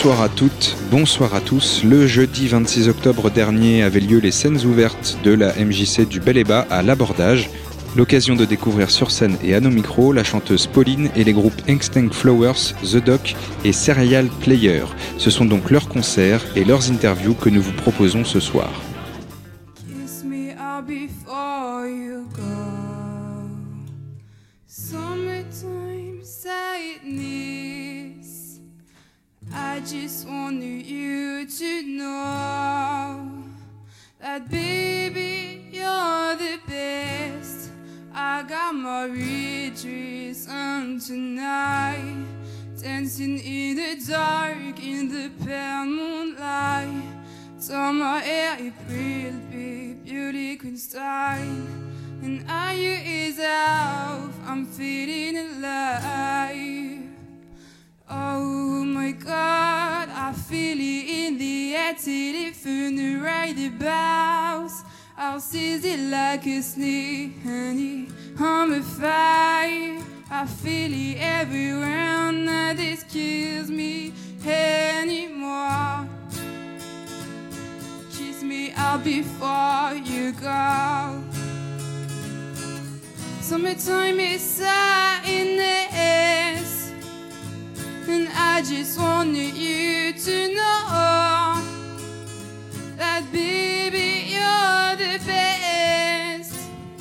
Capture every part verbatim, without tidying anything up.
Bonsoir à toutes, bonsoir à tous. Le jeudi vingt-six octobre dernier avaient lieu les scènes ouvertes de la M J C du Bel et Bas à l'Abordage. L'occasion de découvrir sur scène et à nos micros la chanteuse Pauline et les groupes Extinct Flowers, The Doc et Serial Player. Ce sont donc leurs concerts et leurs interviews que nous vous proposons ce soir. Kiss me out before you go. Summertime sadness. I just wanted you to know that baby you're the best. I got my red dress on tonight, dancing in the dark in the pale moonlight. Turn my hair April, big beauty queen style. And are you is out, I'm feeling alive. Oh my God, I feel it in the air till it feel right about. I'll seize it like a snake, honey, I'm a fire. I feel it everywhere, none this kills me anymore. Kiss me out before you go. Summertime is sadness, and I just wanted you to know that baby you're the best.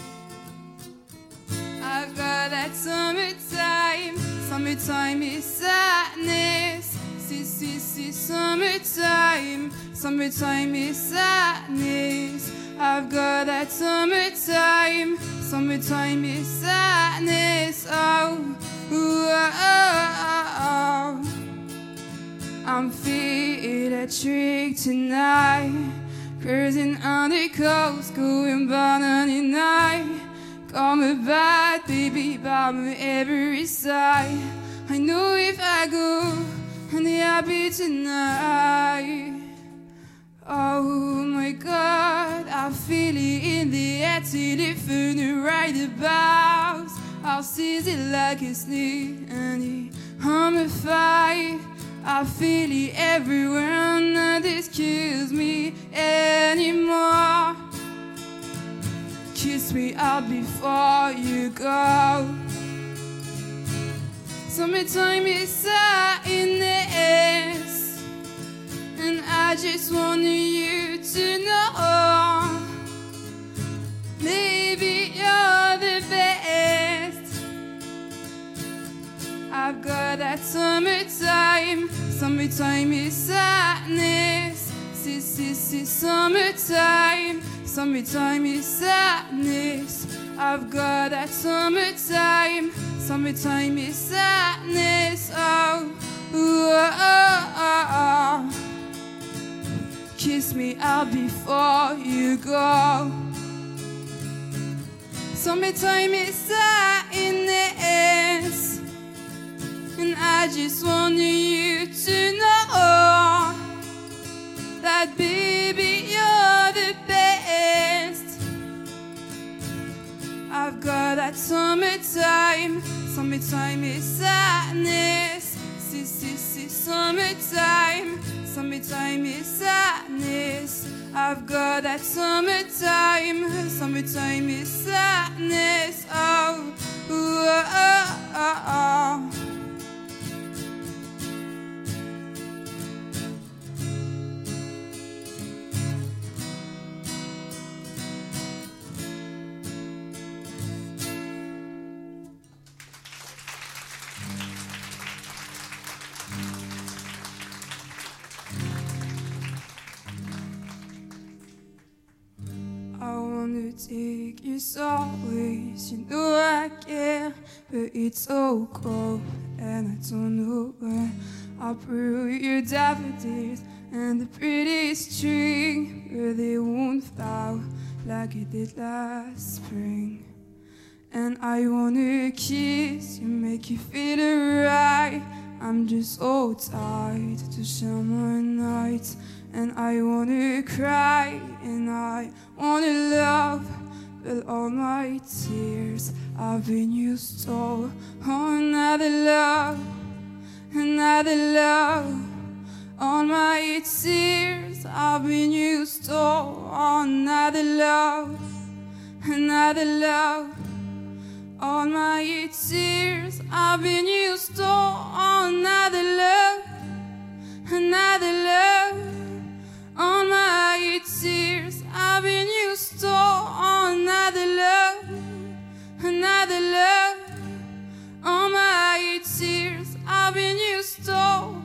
I've got that summertime, summertime is sadness. See, see, see, summertime, summertime is sadness. I've got that summertime, summertime is sadness. Oh, ooh, oh, oh, oh. I'm feeling electric tonight, cruising on the coast, going by ninety-nine. Call me back, baby, by me every side. I know if I go, honey, I'll be tonight. Oh my God, I feel it in the air till it feels right about. I'll seize it like a snake, honey, I'm a fire. I feel it everywhere, none this kills me anymore. Kiss me out before you go. Summertime is sadness, and I just wanted you to know maybe you're the best. I've got that summertime, summertime is sadness. See, see, see, summertime, summertime is sadness. I've got that summertime, summertime is sadness. Oh, ooh, oh, oh, oh. Kiss me out before you go. Summertime is sadness, and I just wanted you to know that baby you're the best. I've got that summertime, summertime is sadness. See, see, see, summertime, summertime is sadness. I've got that summertime, summertime is sadness. Oh, ooh, oh, oh, oh. Take you always, you know I care, but it's so cold and I don't know where. I'll prove your daffodils and the prettiest tree where they won't flower like it did last spring. And I wanna kiss you, make you feel alright. I'm just so tired to share my nights. And I wanna cry, and I wanna love, but all my tears I've been used to. Oh, another love, another love. All my eight years I've been used to another love, another love. All my eight years I've been used to another love, another love. All my eight years I've been used to another love, another love. All my eight years I've been used to.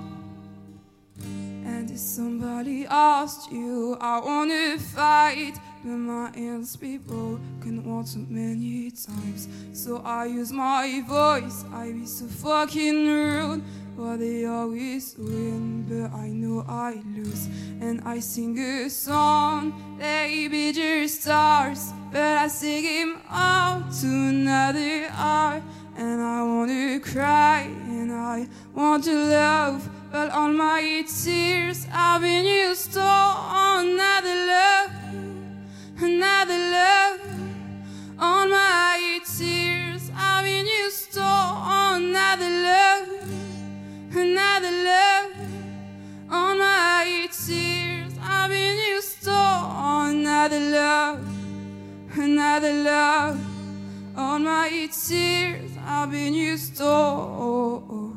And if somebody asked you, I wanna fight, but my hands be broken once too many times. So I use my voice, I be so fucking rude. But they always win, but I know I lose. And I sing a song, they be just stars, but I sing him out to another art. And I wanna cry, and I want to love, but all my eight years I've been used to another love, another love. All my eight years I've been used to another love, another love. All my eight years I've been used to another love, another love. All my eight years I've been used to.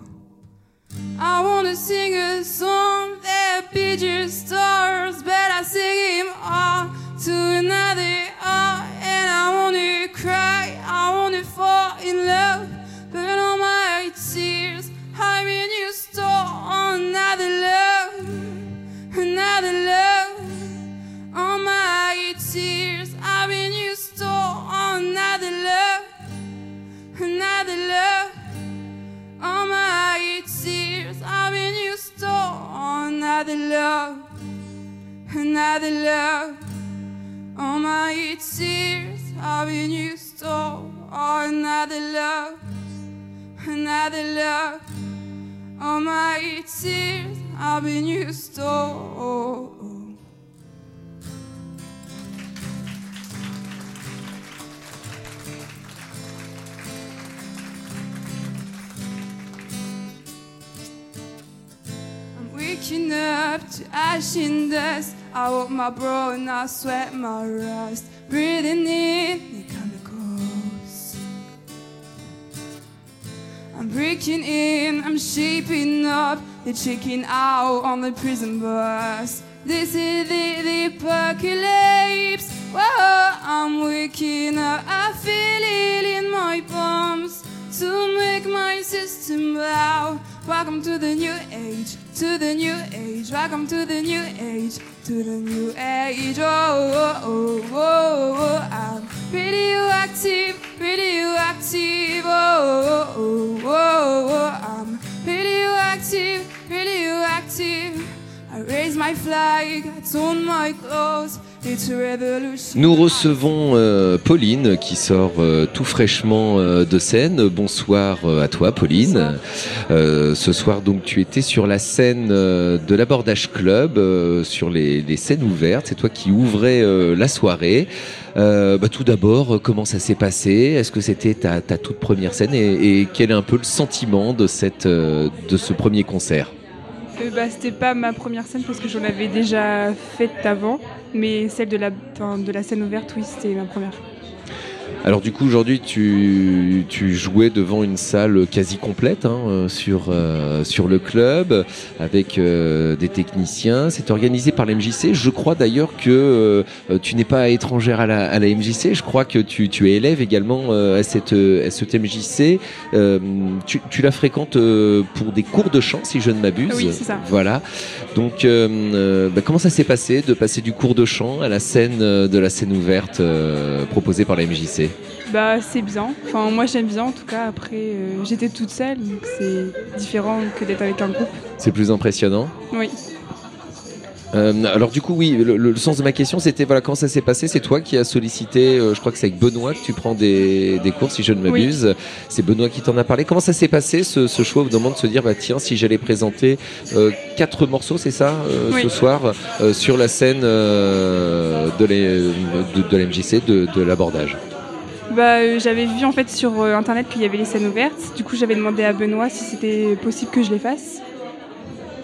I wanna sing a song that be just stars, but I sing him all to another art. And I wanna cry, I wanna fall in love, but all my eight years I've been used to another love, another love. All my eight years I've been used to another love, another love. All my eight years I've been used to another love, another love. All my eight years I've been used to another love, another love. All my eight years I've been used to. Waking up to ash and dust, I woke my bro and I sweat my rust. Breathing in the chemicals, I'm breaking in, I'm shaping up, the chicken out on the prison bus. This is the, the apocalypse. Whoa, I'm waking up, I feel it in my bones to make my system bow. Welcome to the new age, to the new age. Welcome to the new age, to the new age. Oh, oh, oh, oh, oh. I'm radioactive, radioactive. Oh, oh, oh, oh, oh. I'm radioactive, radioactive. I raise my flag, I tone my clothes. Nous recevons euh, Pauline qui sort euh, tout fraîchement euh, de scène. Bonsoir euh, à toi Pauline. Euh, ce soir donc tu étais sur la scène euh, de l'Abordage Club, euh, sur les, les scènes ouvertes. C'est toi qui ouvrais euh, la soirée. Euh, bah, tout d'abord, comment ça s'est passé? Est-ce que c'était ta, ta toute première scène et, et quel est un peu le sentiment de, cette, euh, de ce premier concert? Euh, bah, c'était pas ma première scène parce que j'en avais déjà faite avant, mais celle de la, enfin, de la scène ouverte, oui, c'était ma première. Alors du coup aujourd'hui tu, tu jouais devant une salle quasi complète hein, sur, euh, sur le club avec euh, des techniciens. C'est organisé par la M J C. Je crois d'ailleurs que euh, tu n'es pas étrangère à la, à la M J C. Je crois que tu, tu es élève également euh, à, cette, à cette M J C. Euh, tu, tu la fréquentes euh, pour des cours de chant si je ne m'abuse. Oui, c'est ça. Voilà. Donc euh, euh, bah, comment ça s'est passé de passer du cours de chant à la scène euh, de la scène ouverte euh, proposée par la M J C? Bah c'est bien, enfin moi j'aime bien en tout cas. Après euh, j'étais toute seule donc c'est différent que d'être avec un groupe. C'est plus impressionnant. Oui. Euh, alors du coup oui, le, le sens de ma question c'était voilà comment ça s'est passé. C'est toi qui as sollicité, euh, je crois que c'est avec Benoît que tu prends des, des cours si je ne m'abuse. Oui. C'est Benoît qui t'en a parlé. Comment ça s'est passé ce, ce choix au moment de se dire bah tiens si j'allais présenter euh, quatre morceaux c'est ça euh, oui. ce soir euh, sur la scène euh, de, les, de, de l'M J C de, de l'Abordage. Bah, euh, j'avais vu en fait sur euh, internet qu'il y avait les scènes ouvertes. Du coup, j'avais demandé à Benoît si c'était possible que je les fasse.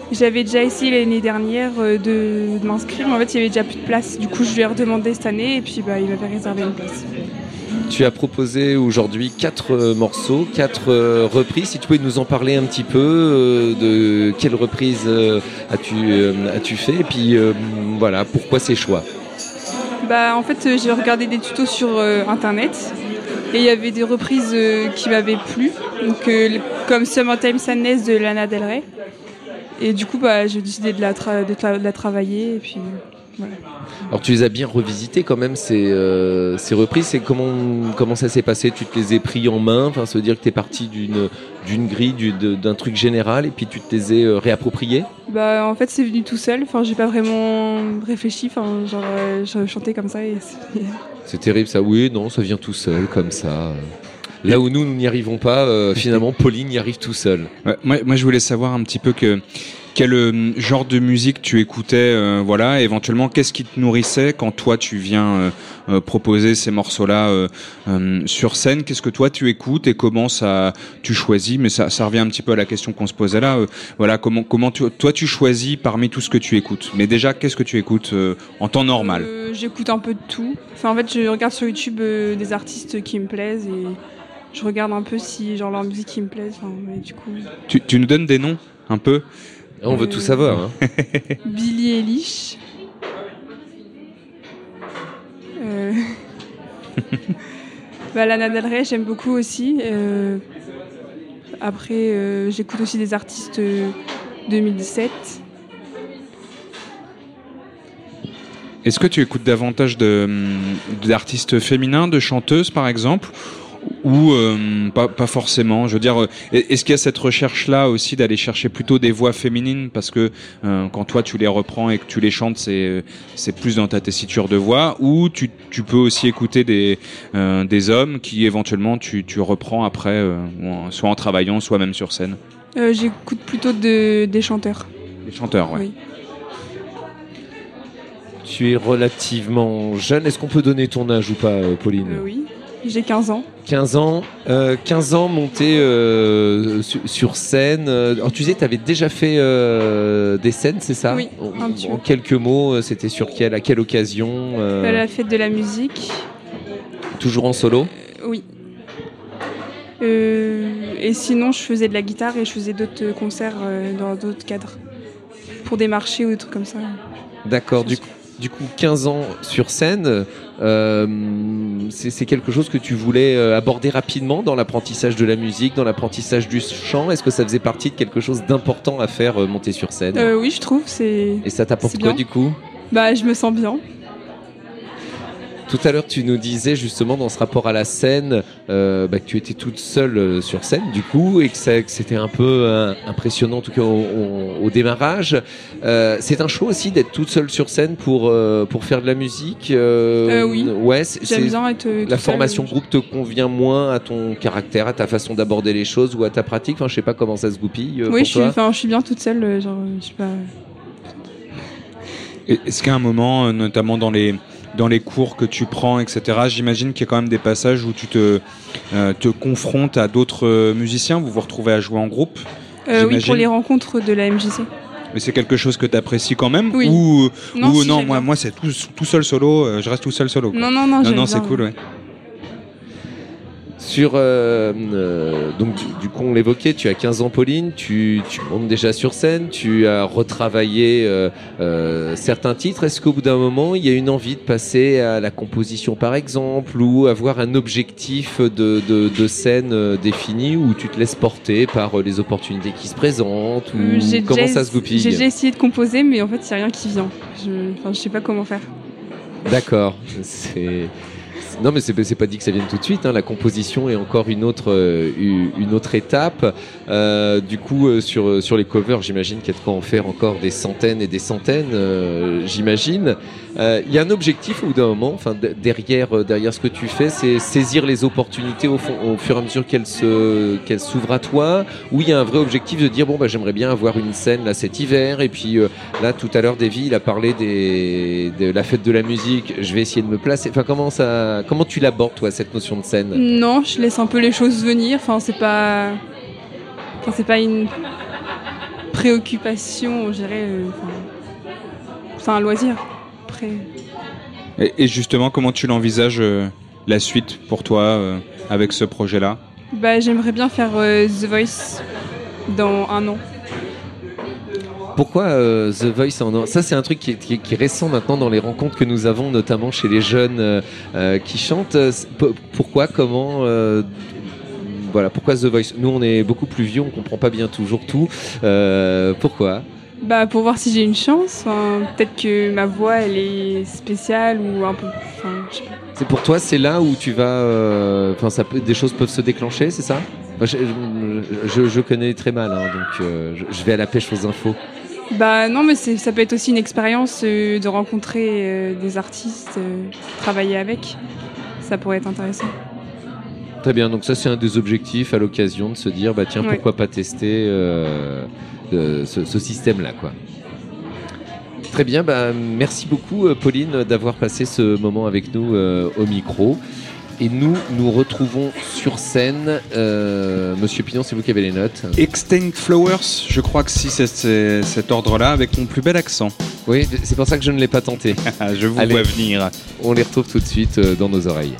J'avais déjà essayé l'année dernière euh, de, de m'inscrire, mais en fait il y avait déjà plus de place. Du coup je lui ai redemandé cette année et puis bah, il m'avait réservé une place. Tu as proposé aujourd'hui quatre euh, morceaux, quatre euh, reprises. Si tu pouvais nous en parler un petit peu, euh, de quelle reprise euh, as-tu, euh, as-tu fait et puis euh, voilà, pourquoi ces choix? Bah, en fait, euh, j'ai regardé des tutos sur euh, internet et il y avait des reprises euh, qui m'avaient plu, donc, euh, comme Summertime Sadness de Lana Del Rey. Et du coup, bah, j'ai décidé de la, tra- de, tra- de la travailler. Et puis, voilà. Alors tu les as bien revisitées quand même, ces, euh, ces reprises. C'est comment, comment ça s'est passé? Tu te les as pris en main, enfin, ça veut dire que tu es parti d'une, d'une grille, du, de, d'un truc général et puis tu te les as euh, réappropriés? Bah, en fait, c'est venu tout seul. Enfin, j'ai pas vraiment réfléchi. Enfin, genre, euh, je chantais comme ça. Et c'est... c'est terrible ça. Oui, non, ça vient tout seul, comme ça. Là où nous, nous n'y arrivons pas, euh, finalement, Pauline y arrive tout seul. Ouais, moi, moi, je voulais savoir un petit peu que quel euh, genre de musique tu écoutais, euh, voilà, éventuellement, qu'est-ce qui te nourrissait quand toi tu viens euh, euh, proposer ces morceaux-là euh, euh, sur scène. Qu'est-ce que toi tu écoutes et comment ça tu choisis? Mais ça, ça revient un petit peu à la question qu'on se posait là. Euh, voilà, comment comment tu, toi tu choisis parmi tout ce que tu écoutes. Mais déjà, qu'est-ce que tu écoutes euh, en temps normal? euh, J'écoute un peu de tout. Enfin, en fait, je regarde sur YouTube euh, des artistes qui me plaisent et je regarde un peu si genre leur musique qui me plaise. Enfin, mais du coup. Tu, tu nous donnes des noms un peu? On veut euh, tout savoir. Hein. Billie Eilish. Euh... bah, Lana Del Rey, j'aime beaucoup aussi. Euh... Après, euh, j'écoute aussi des artistes euh, deux mille dix-sept. Est-ce que tu écoutes davantage de, d'artistes féminins, de chanteuses par exemple? Ou euh, pas, pas forcément. Je veux dire, est-ce qu'il y a cette recherche-là aussi d'aller chercher plutôt des voix féminines parce que euh, quand toi tu les reprends et que tu les chantes, c'est c'est plus dans ta tessiture de voix, ou tu tu peux aussi écouter des euh, des hommes qui éventuellement tu tu reprends après, euh, soit en travaillant, soit même sur scène. Euh, j'écoute plutôt de, des chanteurs. Des chanteurs, ouais. Oui. Tu es relativement jeune. Est-ce qu'on peut donner ton âge ou pas, Pauline? Euh, oui. J'ai quinze ans. quinze ans, euh, quinze ans monté euh, sur, sur scène. Alors tu disais, tu avais déjà fait euh, des scènes, c'est ça? Oui, un petit peu. En quelques mots, c'était sur quelle, à quelle occasion euh... À la fête de la musique. Toujours en solo? euh, Oui. Euh, et sinon, je faisais de la guitare et je faisais d'autres concerts euh, dans d'autres cadres. Pour des marchés ou des trucs comme ça. D'accord, du coup. Du coup, quinze ans sur scène, euh, c'est, c'est quelque chose que tu voulais aborder rapidement dans l'apprentissage de la musique, dans l'apprentissage du chant. Est-ce que ça faisait partie de quelque chose d'important à faire, euh, monter sur scène? euh, Oui, je trouve. C'est... Et ça t'apporte c'est quoi bien. Du coup? Bah, je me sens bien. Tout à l'heure, tu nous disais justement dans ce rapport à la scène euh, bah, que tu étais toute seule euh, sur scène, du coup, et que, ça, que c'était un peu euh, impressionnant, en tout cas au, au, au démarrage. Euh, c'est un choix aussi d'être toute seule sur scène pour euh, pour faire de la musique. Euh, euh, oui. Ouais, c'est, J'aime c'est, bien être. Euh, la toute formation seule. groupe te convient moins à ton caractère, à ta façon d'aborder les choses ou à ta pratique. Enfin, je sais pas comment ça se goupille. Euh, oui, pour je suis, toi. enfin, je suis bien toute seule. euh, Genre, je sais pas. Est-ce qu'à un moment, notamment dans les dans les cours que tu prends, et cetera, j'imagine qu'il y a quand même des passages où tu te, euh, te confrontes à d'autres musiciens, vous vous retrouvez à jouer en groupe? Euh, oui, pour les rencontres de la M J C. Mais c'est quelque chose que tu apprécies quand même? Oui. Ou non, ou si, non moi, bien. moi c'est tout, tout seul solo, euh, je reste tout seul solo. Quoi. Non, non, non, non, j'aime non bien. c'est cool, ouais. Sur euh, euh, donc du, du coup on l'évoquait, tu as quinze ans, Pauline, tu, tu montes déjà sur scène, tu as retravaillé euh, euh, certains titres. Est-ce qu'au bout d'un moment il y a une envie de passer à la composition par exemple, ou avoir un objectif de, de, de scène euh, défini, où tu te laisses porter par euh, les opportunités qui se présentent, ou Euh, j'ai comment déjà, ça se goupille? J'ai déjà essayé de composer, mais en fait, il n'y a rien qui vient. Je, enfin, je sais pas comment faire. D'accord, c'est... Non mais c'est, c'est pas dit que ça vienne tout de suite, hein. La composition est encore une autre, euh, une autre étape. Euh, du coup euh, sur, sur les covers, j'imagine qu'il y a de quoi en faire encore des centaines et des centaines, euh, j'imagine. Il euh, y a un objectif au bout d'un moment, enfin, d- derrière, euh, derrière ce que tu fais, c'est saisir les opportunités au, fond, au fur et à mesure qu'elles, se, qu'elles s'ouvrent à toi, ou il y a un vrai objectif de dire bon bah j'aimerais bien avoir une scène là cet hiver, et puis euh, là tout à l'heure Davy il a parlé des, de la fête de la musique, je vais essayer de me placer. Enfin comment ça, comment tu l'abordes toi cette notion de scène? Non, je laisse un peu les choses venir. Enfin, c'est pas, enfin, c'est pas une préoccupation, je dirais. Euh, c'est un loisir. Après. Et, et justement, comment tu l'envisages euh, la suite pour toi euh, avec ce projet-là ? Bah, j'aimerais bien faire euh, The Voice dans un an. Pourquoi euh, The Voice en... Ça, c'est un truc qui est, qui, est, qui est récent maintenant dans les rencontres que nous avons, notamment chez les jeunes euh, euh, qui chantent. P- pourquoi, comment euh, Voilà, pourquoi The Voice ? Nous, on est beaucoup plus vieux, on comprend pas bien toujours tout. Euh, pourquoi ? Bah, pour voir si j'ai une chance. Enfin, peut-être que ma voix, elle est spéciale ou un peu... Enfin, je sais pas. C'est pour toi, c'est là où tu vas... Euh... Enfin, ça peut... des choses peuvent se déclencher, c'est ça ? Moi, je, je, je connais très mal, hein, donc euh, je, je vais à la pêche aux infos. Bah non, mais c'est, ça peut être aussi une expérience euh, de rencontrer euh, des artistes, euh, travailler avec. Ça pourrait être intéressant. Très bien, donc ça c'est un des objectifs à l'occasion de se dire, bah tiens, ouais. pourquoi pas tester euh, euh, ce, ce système-là, quoi. Très bien, bah, merci beaucoup Pauline d'avoir passé ce moment avec nous euh, au micro. Et nous, nous retrouvons sur scène, euh, Monsieur Pinon, c'est vous qui avez les notes. Extinct Flowers, je crois que si c'est, c'est cet ordre-là, avec mon plus bel accent. Oui, c'est pour ça que je ne l'ai pas tenté. Je vous Allez, vois venir. On les retrouve tout de suite dans nos oreilles.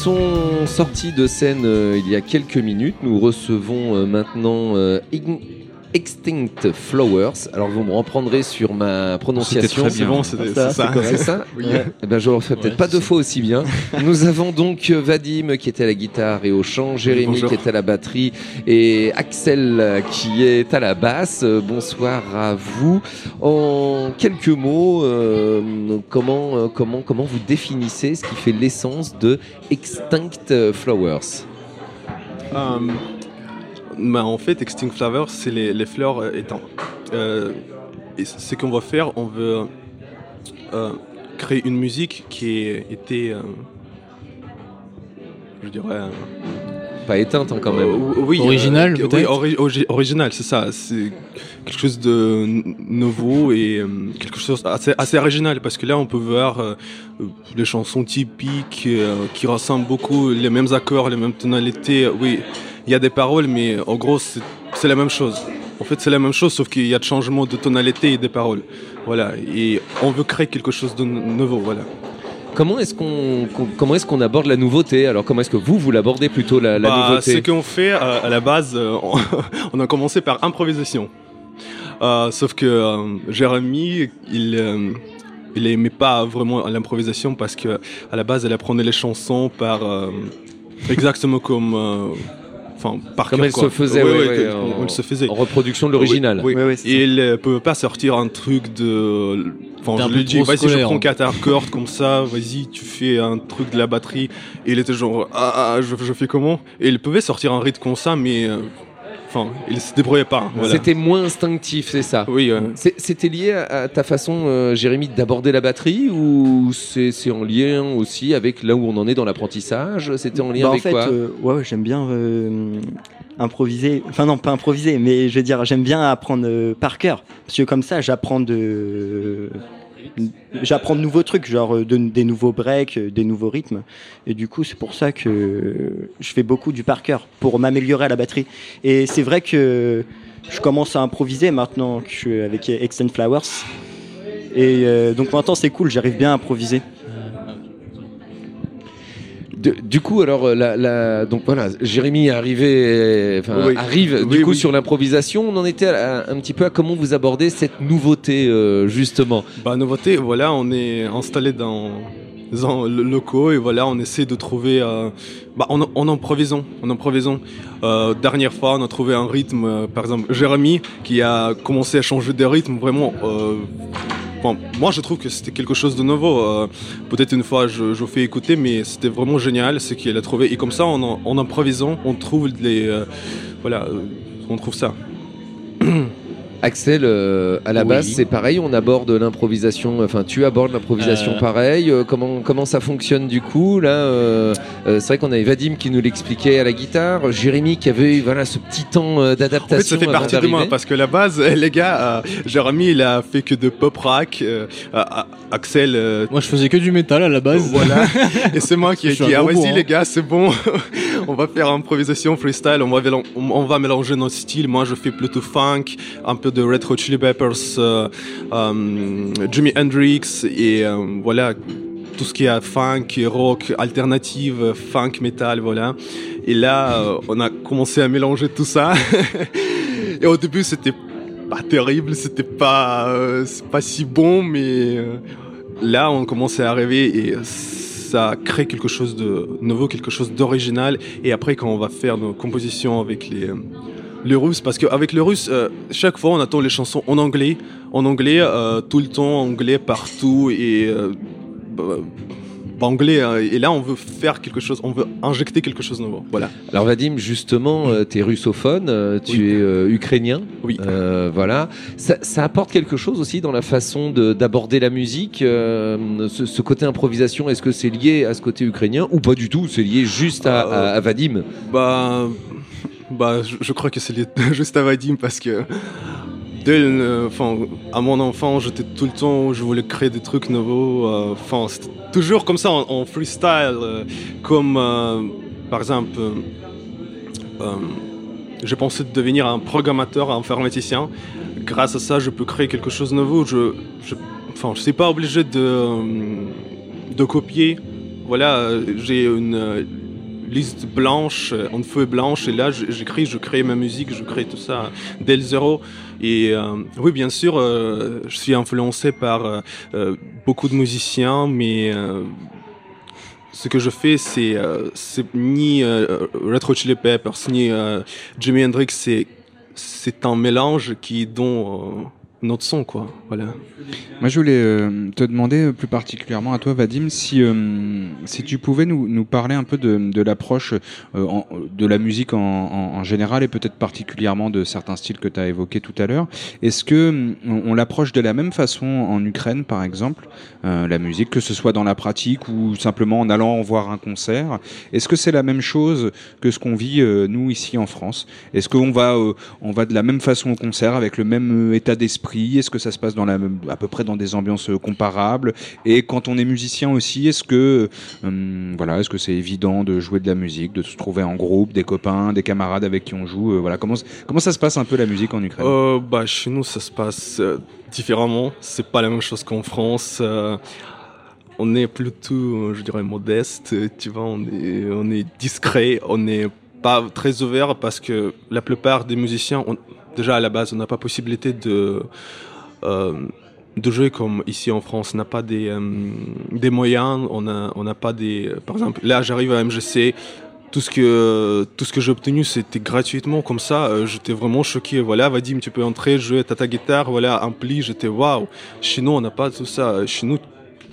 sont sortis de scène euh, il y a quelques minutes. Nous recevons euh, maintenant euh, Extinct Flowers. Alors vous me reprendrez sur ma prononciation. C'était très bien. Bon, c'est, c'est ça. C'est, c'est ça. Oui. Ouais. Eh ben, je le refais peut-être Ouais, pas deux c'est... fois aussi bien. Nous avons donc Vadim qui était à la guitare et au chant, Jérémy Bonjour. qui est à la batterie et Axel qui est à la basse. Bonsoir à vous. En quelques mots, euh, comment, euh, comment, comment vous définissez ce qui fait l'essence de Extinct Flowers? Um, bah, en fait, Extinct Flowers, c'est les, les fleurs euh, éteintes. Euh, et ce qu'on va faire, on veut euh, créer une musique qui était, euh, je dirais, euh, pas éteinte hein, quand même. Euh, oui, original euh, peut-être. Oui, ori- ori- original, c'est ça. C'est quelque chose de n- nouveau et euh, quelque chose assez, assez original parce que là, on peut voir euh, les chansons typiques euh, qui ressemblent beaucoup, les mêmes accords, les mêmes tonalités. Oui, il y a des paroles, mais en gros, c'est, c'est la même chose. En fait, c'est la même chose, sauf qu'il y a de changement de tonalité et des paroles. Voilà, et on veut créer quelque chose de n- nouveau. Voilà. Comment est-ce qu'on, qu'on- comment est-ce qu'on aborde la nouveauté? Alors comment est-ce que vous, vous l'abordez plutôt la, la Bah, nouveauté? Ce qu'on fait euh, à la base, euh, on, on a commencé par improvisation. Euh, sauf que euh, Jérémy, il, euh, il aimait pas vraiment l'improvisation parce que à la base, elle apprenait les chansons par euh, exactement comme, euh, enfin par Comme cœur, elle quoi. se faisait, Oui, ouais, oui, ouais, que- en, on le se faisait. en reproduction de l'original. Oui, oui. Ouais, ouais, c'est Et il ne peut pas sortir un truc de. Enfin, T'es un je peu lui dis, trop vas-y, je scolaire, prends hein. quatre accords comme ça, vas-y, tu fais un truc de la batterie. Et il était genre, ah, ah je, je fais comment? Et il pouvait sortir un rythme comme ça, mais. euh, Enfin, il se débrouillait pas. Voilà. C'était moins instinctif, c'est ça. Oui, euh, C'est- C'était lié à, à ta façon, euh, Jérémy, d'aborder la batterie ou c'est, c'est en lien aussi avec là où on en est dans l'apprentissage? C'était en lien Bah, en avec fait, quoi? euh, ouais, ouais, j'aime bien euh, improviser. Enfin non, pas improviser, mais je veux dire, j'aime bien apprendre euh, par cœur. Parce que comme ça, j'apprends de, j'apprends de nouveaux trucs, genre euh, de- des nouveaux breaks, euh, des nouveaux rythmes. Et du coup, c'est pour ça que je fais beaucoup du par cœur pour m'améliorer à la batterie. Et c'est vrai que je commence à improviser maintenant que je suis avec Extinct Flowers. Et euh, donc maintenant, c'est cool, j'arrive bien à improviser. De- du coup, alors, la, la- donc voilà, Jérémy est arrivé, enfin, Oui. arrive Oui, du coup oui. sur l'improvisation. On en était à- à- un petit peu à comment vous abordez cette nouveauté euh, justement. bah, nouveauté, voilà, on est installé dans, dans le locaux et voilà, on essaie de trouver. Euh, bah, en, en improvisant. En improvisant. Euh, dernière fois, on a trouvé un rythme, euh, par exemple, Jérémy qui a commencé à changer de rythme vraiment. Euh, Bon, moi, je trouve que c'était quelque chose de nouveau. Euh, peut-être une fois, je, je fais écouter, mais c'était vraiment génial ce qu'il a trouvé. Et comme ça, en, en improvisant, on trouve les, euh, voilà, euh, on trouve ça. Axel, euh, à la Oui. base, c'est pareil, on aborde l'improvisation, enfin tu abordes l'improvisation Euh. pareil, euh, comment, comment ça fonctionne du coup là euh, euh, c'est vrai qu'on avait Vadim qui nous l'expliquait à la guitare, Jérémy qui avait voilà, ce petit temps euh, En fait, d'adaptation. ça fait avant partie de moi d'arriver. parce que la base, les gars, euh, Jérémy, il a fait que de pop rock. Euh, euh, Axel, euh, Moi, je faisais que du métal à la base. voilà. Et c'est moi qui ai Je suis dit, un ah gros vas-y bourrin. les gars, c'est bon, on va faire improvisation freestyle, on va, mélan- on on va mélanger nos styles. Moi, je fais plutôt funk, un peu de Red Hot Chili Peppers, euh, euh, Jimi Hendrix et euh, voilà tout ce qui est funk, rock, alternative, funk, metal, voilà. Et là, euh, on a commencé à mélanger tout ça. Et au début, c'était pas terrible, c'était pas, euh, c'est pas si bon, mais euh, là, on commençait à arriver et ça crée quelque chose de nouveau, quelque chose d'original. Et après, quand on va faire nos compositions avec les, euh, les Russes, parce qu'avec les Russes, euh, chaque fois, on attend les chansons en anglais, en anglais, euh, tout le temps, anglais partout et euh, bah, bah, anglais. euh, et là, on veut faire quelque chose, on veut injecter quelque chose de nouveau. Voilà. Alors Vadim, justement, euh, tu es russophone, euh, tu Oui. es euh, ukrainien, Oui. euh, voilà. Ça, ça apporte quelque chose aussi dans la façon de, d'aborder la musique, euh, ce, ce côté improvisation, est-ce que c'est lié à ce côté ukrainien ou pas du tout, c'est lié juste à, à, à Vadim? Bah, bah, je, je crois que c'est lié juste à Vadim parce que dès, le- enfin, à mon enfant, j'étais tout le temps, je voulais créer des trucs nouveaux. euh, Enfin, c'était toujours comme ça en, en freestyle, euh, comme euh, par exemple, euh, euh, j'ai pensé de devenir un programmateur, un informaticien. Grâce à ça, je peux créer quelque chose de nouveau. Je, je, enfin, je suis pas obligé de, euh, de copier. Voilà, euh, j'ai une, euh, liste blanche, une feuille blanche, et là j'écris, je crée ma musique, je crée tout ça dès le zéro. Et euh, oui, bien sûr, euh, je suis influencé par euh, beaucoup de musiciens, mais euh, ce que je fais, c'est, euh, c'est ni euh, Red Hot Chili Peppers, ni euh, Jimi Hendrix, c'est, c'est un mélange qui donne euh, notre son, quoi. Voilà. Moi, je voulais euh, te demander plus particulièrement à toi, Vadim, si euh, si tu pouvais nous nous parler un peu de de l'approche euh, en, de la musique en, en, en général et peut-être particulièrement de certains styles que tu as évoqués tout à l'heure. Est-ce que on, on l'approche de la même façon en Ukraine, par exemple, euh, la musique, que ce soit dans la pratique ou simplement en allant voir un concert? Est-ce que c'est la même chose que ce qu'on vit euh, nous ici en France? Est-ce qu'on va euh, on va de la même façon au concert avec le même état d'esprit? Est-ce que ça se passe dans la, à peu près dans des ambiances comparables? Et quand on est musicien aussi, est-ce que, euh, voilà, est-ce que c'est évident de jouer de la musique, de se trouver en groupe, des copains, des camarades avec qui on joue? euh, voilà, comment, comment ça se passe un peu la musique en Ukraine? euh, bah, Chez nous, ça se passe euh, différemment. C'est pas la même chose qu'en France. Euh, on est plutôt, je dirais, modeste. Tu vois, on est, on est discret. On n'est pas très ouvert parce que la plupart des musiciens ont, déjà à la base, on n'a pas possibilité de euh, de jouer comme ici en France. On n'a pas des euh, des moyens. On a on n'a pas des. Par exemple, là, j'arrive à M G C. Tout ce que tout ce que j'ai obtenu, c'était gratuitement comme ça. Euh, j'étais vraiment choqué. Voilà, Vadim, tu peux entrer, jouer à ta guitare. Voilà, ampli. J'étais waouh. Chez nous, on n'a pas tout ça. Chez nous,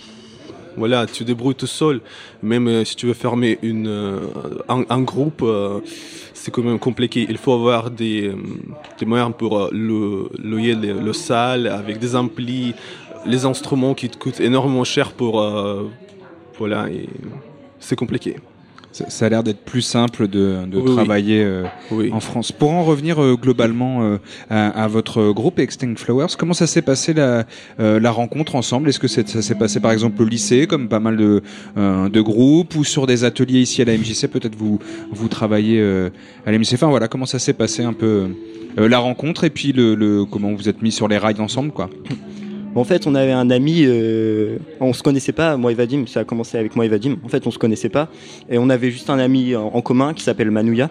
voilà, tu débrouilles tout seul. Même euh, si tu veux fermer une euh, un, un groupe. Euh, c'est quand même compliqué. Il faut avoir des, des moyens pour euh, le, louer le, le salle avec des amplis, les instruments qui te coûtent énormément cher pour... Euh, voilà, et c'est compliqué. Ça, ça a l'air d'être plus simple de, de oui, travailler euh, oui. en France. Pour en revenir euh, globalement euh, à, à votre groupe Extinct Flowers, comment ça s'est passé la, euh, la rencontre ensemble? Est-ce que c'est, ça s'est passé par exemple au lycée, comme pas mal de, euh, de groupes, ou sur des ateliers ici à la M J C? Peut-être vous vous travaillez euh, à la M J C. Enfin voilà, comment ça s'est passé un peu euh, la rencontre et puis le, le comment vous êtes mis sur les rails ensemble, quoi? En fait, on avait un ami, euh, on se connaissait pas, moi et Vadim, ça a commencé avec moi et Vadim. En fait, on se connaissait pas, et on avait juste un ami en, en commun qui s'appelle Manouya,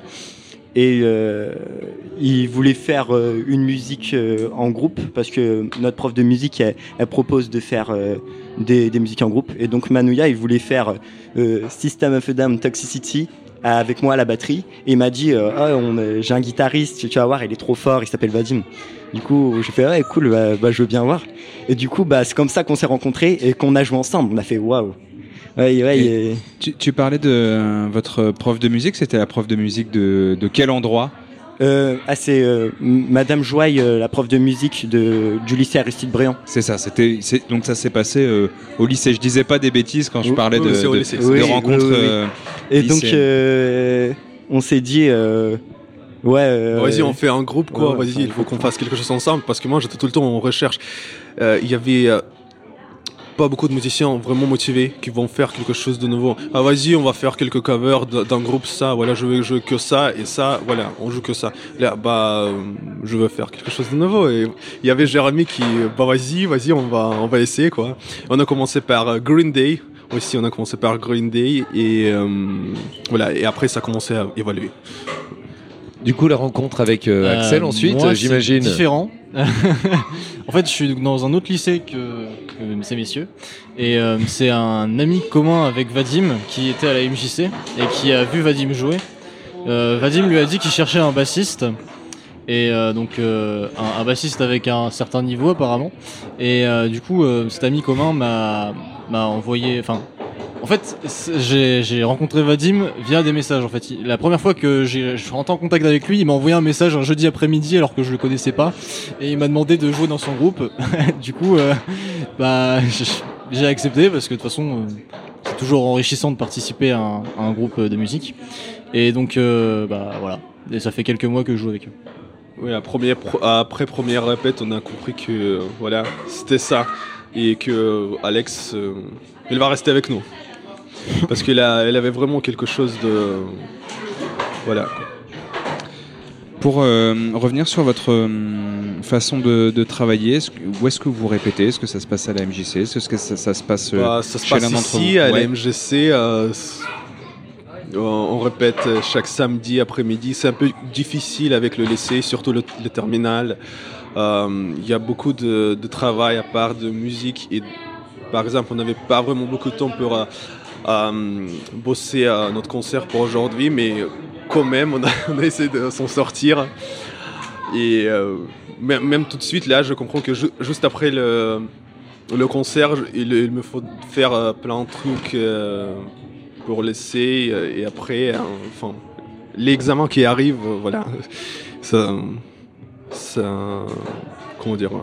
et euh, il voulait faire euh, une musique euh, en groupe parce que notre prof de musique, elle, elle propose de faire euh, des, des musiques en groupe, et donc Manouya, il voulait faire euh, System of a Down, Toxicity avec moi à la batterie, et il m'a dit euh, ah, on, j'ai un guitariste, tu vas voir, il est trop fort, il s'appelle Vadim. Du coup, j'ai fait ouais, cool, bah, bah, je veux bien voir. Et du coup, bah, c'est comme ça qu'on s'est rencontrés et qu'on a joué ensemble. On a fait waouh. Ouais, ouais, et... tu, tu parlais de euh, votre prof de musique. C'était la prof de musique de, de quel endroit? euh, ah, c'est euh, Madame Joaille, euh, la prof de musique de, du lycée Aristide Briand. C'est ça. C'était c'est, donc ça s'est passé euh, au lycée. Je disais pas des bêtises quand je parlais oui, de, de, lycée, de, oui, de rencontres. oui, oui. Euh, et lycéennes. donc, euh, on s'est dit. Euh, Ouais. Euh, vas-y, on fait un groupe, quoi. Ouais, Vas-y, ouais, il faut qu'on fasse quelque chose ensemble parce que moi, j'étais tout le temps en recherche. Il euh, y avait euh, pas beaucoup de musiciens vraiment motivés qui vont faire quelque chose de nouveau. Ah, vas-y, on va faire quelques covers d'un groupe, ça. Voilà, je veux jouer que ça et ça. Voilà, on joue que ça. Là, bah, euh, je veux faire quelque chose de nouveau. Et il y avait Jérémy qui, bah, vas-y, vas-y, on va, on va essayer, quoi. On a commencé par Green Day. Aussi, on a commencé par Green Day et euh, voilà. Et après, ça a commencé à évoluer. Du coup, la rencontre avec euh, Axel Euh, ensuite, moi, j'imagine. C'est différent. En fait, je suis dans un autre lycée que, que ces messieurs. Et euh, c'est un ami commun avec Vadim qui était à la M J C et qui a vu Vadim jouer. Euh, Vadim lui a dit qu'il cherchait un bassiste. Et euh, donc euh, un, un bassiste avec un certain niveau apparemment. Et euh, du coup, euh, cet ami commun m'a, m'a envoyé... Enfin, en fait, j'ai, j'ai rencontré Vadim via des messages. En fait, la première fois que j'ai, je suis rentré en contact avec lui, il m'a envoyé un message un jeudi après-midi alors que je le connaissais pas, et il m'a demandé de jouer dans son groupe. Du coup, euh, bah, j'ai accepté parce que de toute façon, euh, c'est toujours enrichissant de participer à un, à un groupe de musique. Et donc, euh, bah voilà. Et ça fait quelques mois que je joue avec eux. Oui, la première, après première répète, on a compris que euh, voilà, c'était ça et que euh, Alex, euh, il va rester avec nous. Parce qu'elle a, elle avait vraiment quelque chose de... Voilà. Pour euh, revenir sur votre euh, façon de, de travailler, est-ce que, où est-ce que vous répétez? Est-ce que ça se passe à la M J C? Est-ce que ça, ça se passe euh, bah, ça se chez passe l'un d'entre ici, vous? à Ouais. la M G C. Euh, on répète chaque samedi après-midi. C'est un peu difficile avec le lycée, surtout le, le terminal. Il euh, y a beaucoup de, de travail à part de musique. Et, par exemple, on n'avait pas vraiment beaucoup de temps pour euh, euh, bosser à notre concert pour aujourd'hui, mais quand même, on a, on a essayé de s'en sortir. Et euh, même, même tout de suite, là, je comprends que ju- juste après le, le concert, il, il me faut faire euh, plein de trucs euh, pour l'essai. Euh, et après, euh, enfin, l'examen qui arrive, euh, voilà, ça, ça, comment dire,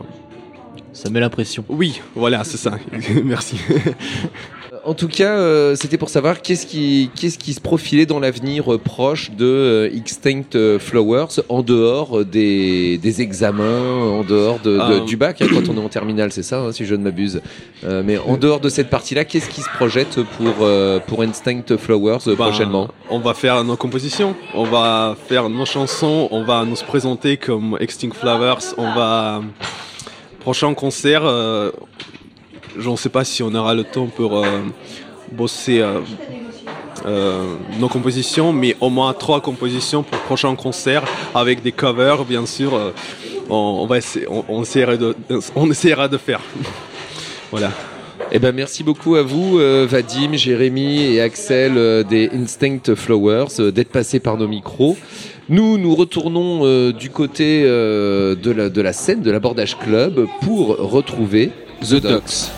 ça met la pression. Oui, voilà, c'est ça. Merci. En tout cas, euh, c'était pour savoir qu'est-ce qui, qu'est-ce qui se profilait dans l'avenir euh, proche de euh, Extinct Flowers, en dehors des, des examens, en dehors de, de, euh... du bac, hein, quand on est en terminale, c'est ça, hein, si je ne m'abuse. Euh, mais en dehors de cette partie-là, qu'est-ce qui se projette pour, euh, pour Extinct Flowers euh, bah, prochainement ? On va faire nos compositions, on va faire nos chansons, on va nous présenter comme Extinct Flowers, on va... Prochain concert... Euh... Je ne sais pas si on aura le temps pour euh, bosser euh, euh, nos compositions, mais au moins trois compositions pour le prochain concert avec des covers, bien sûr. Euh, on, on, va essayer, on, on, essaiera de, on essaiera de faire. Voilà. Eh ben, merci beaucoup à vous, euh, Vadim, Jérémy et Axel euh, des Extinct Flowers, euh, d'être passés par nos micros. Nous, nous retournons euh, du côté euh, de, la, de la scène de l'Abordage Club pour retrouver The Ducks.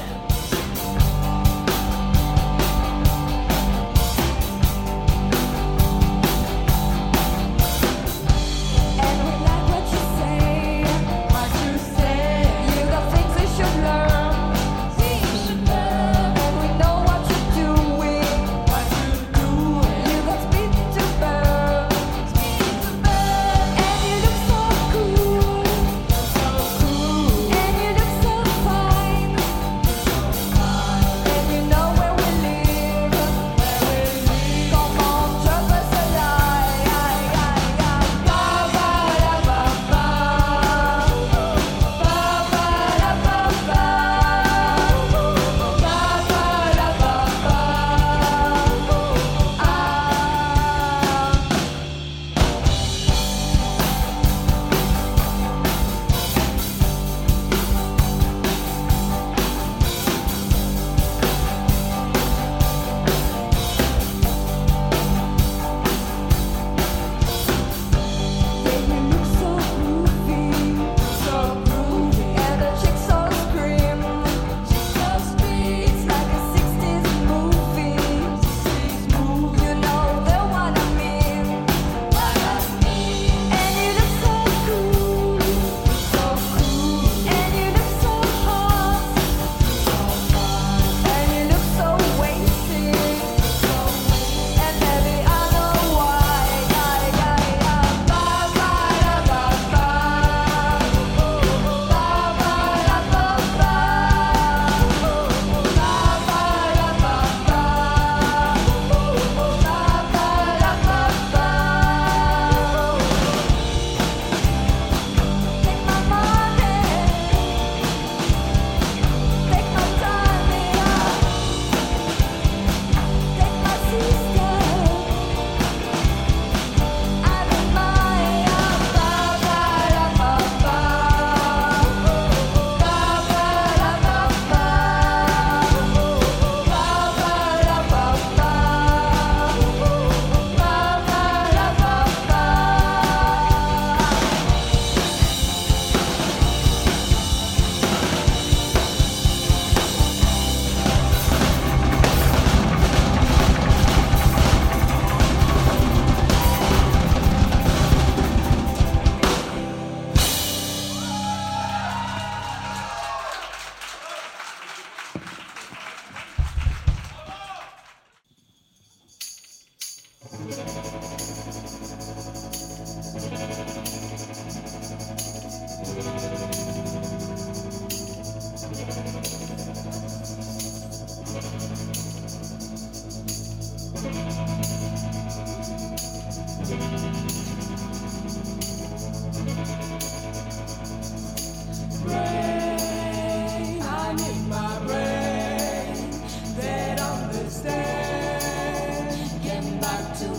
Back to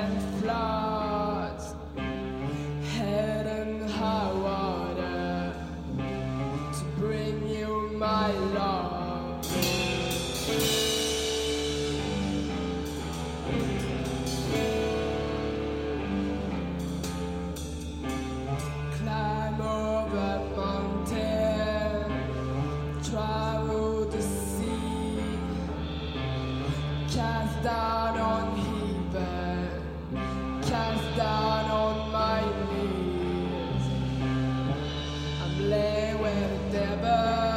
and floods, head and high water, to bring you my love. Climb over mountain, travel the sea, cast down on heaven, cast down on my knees. I'm lay with the devil.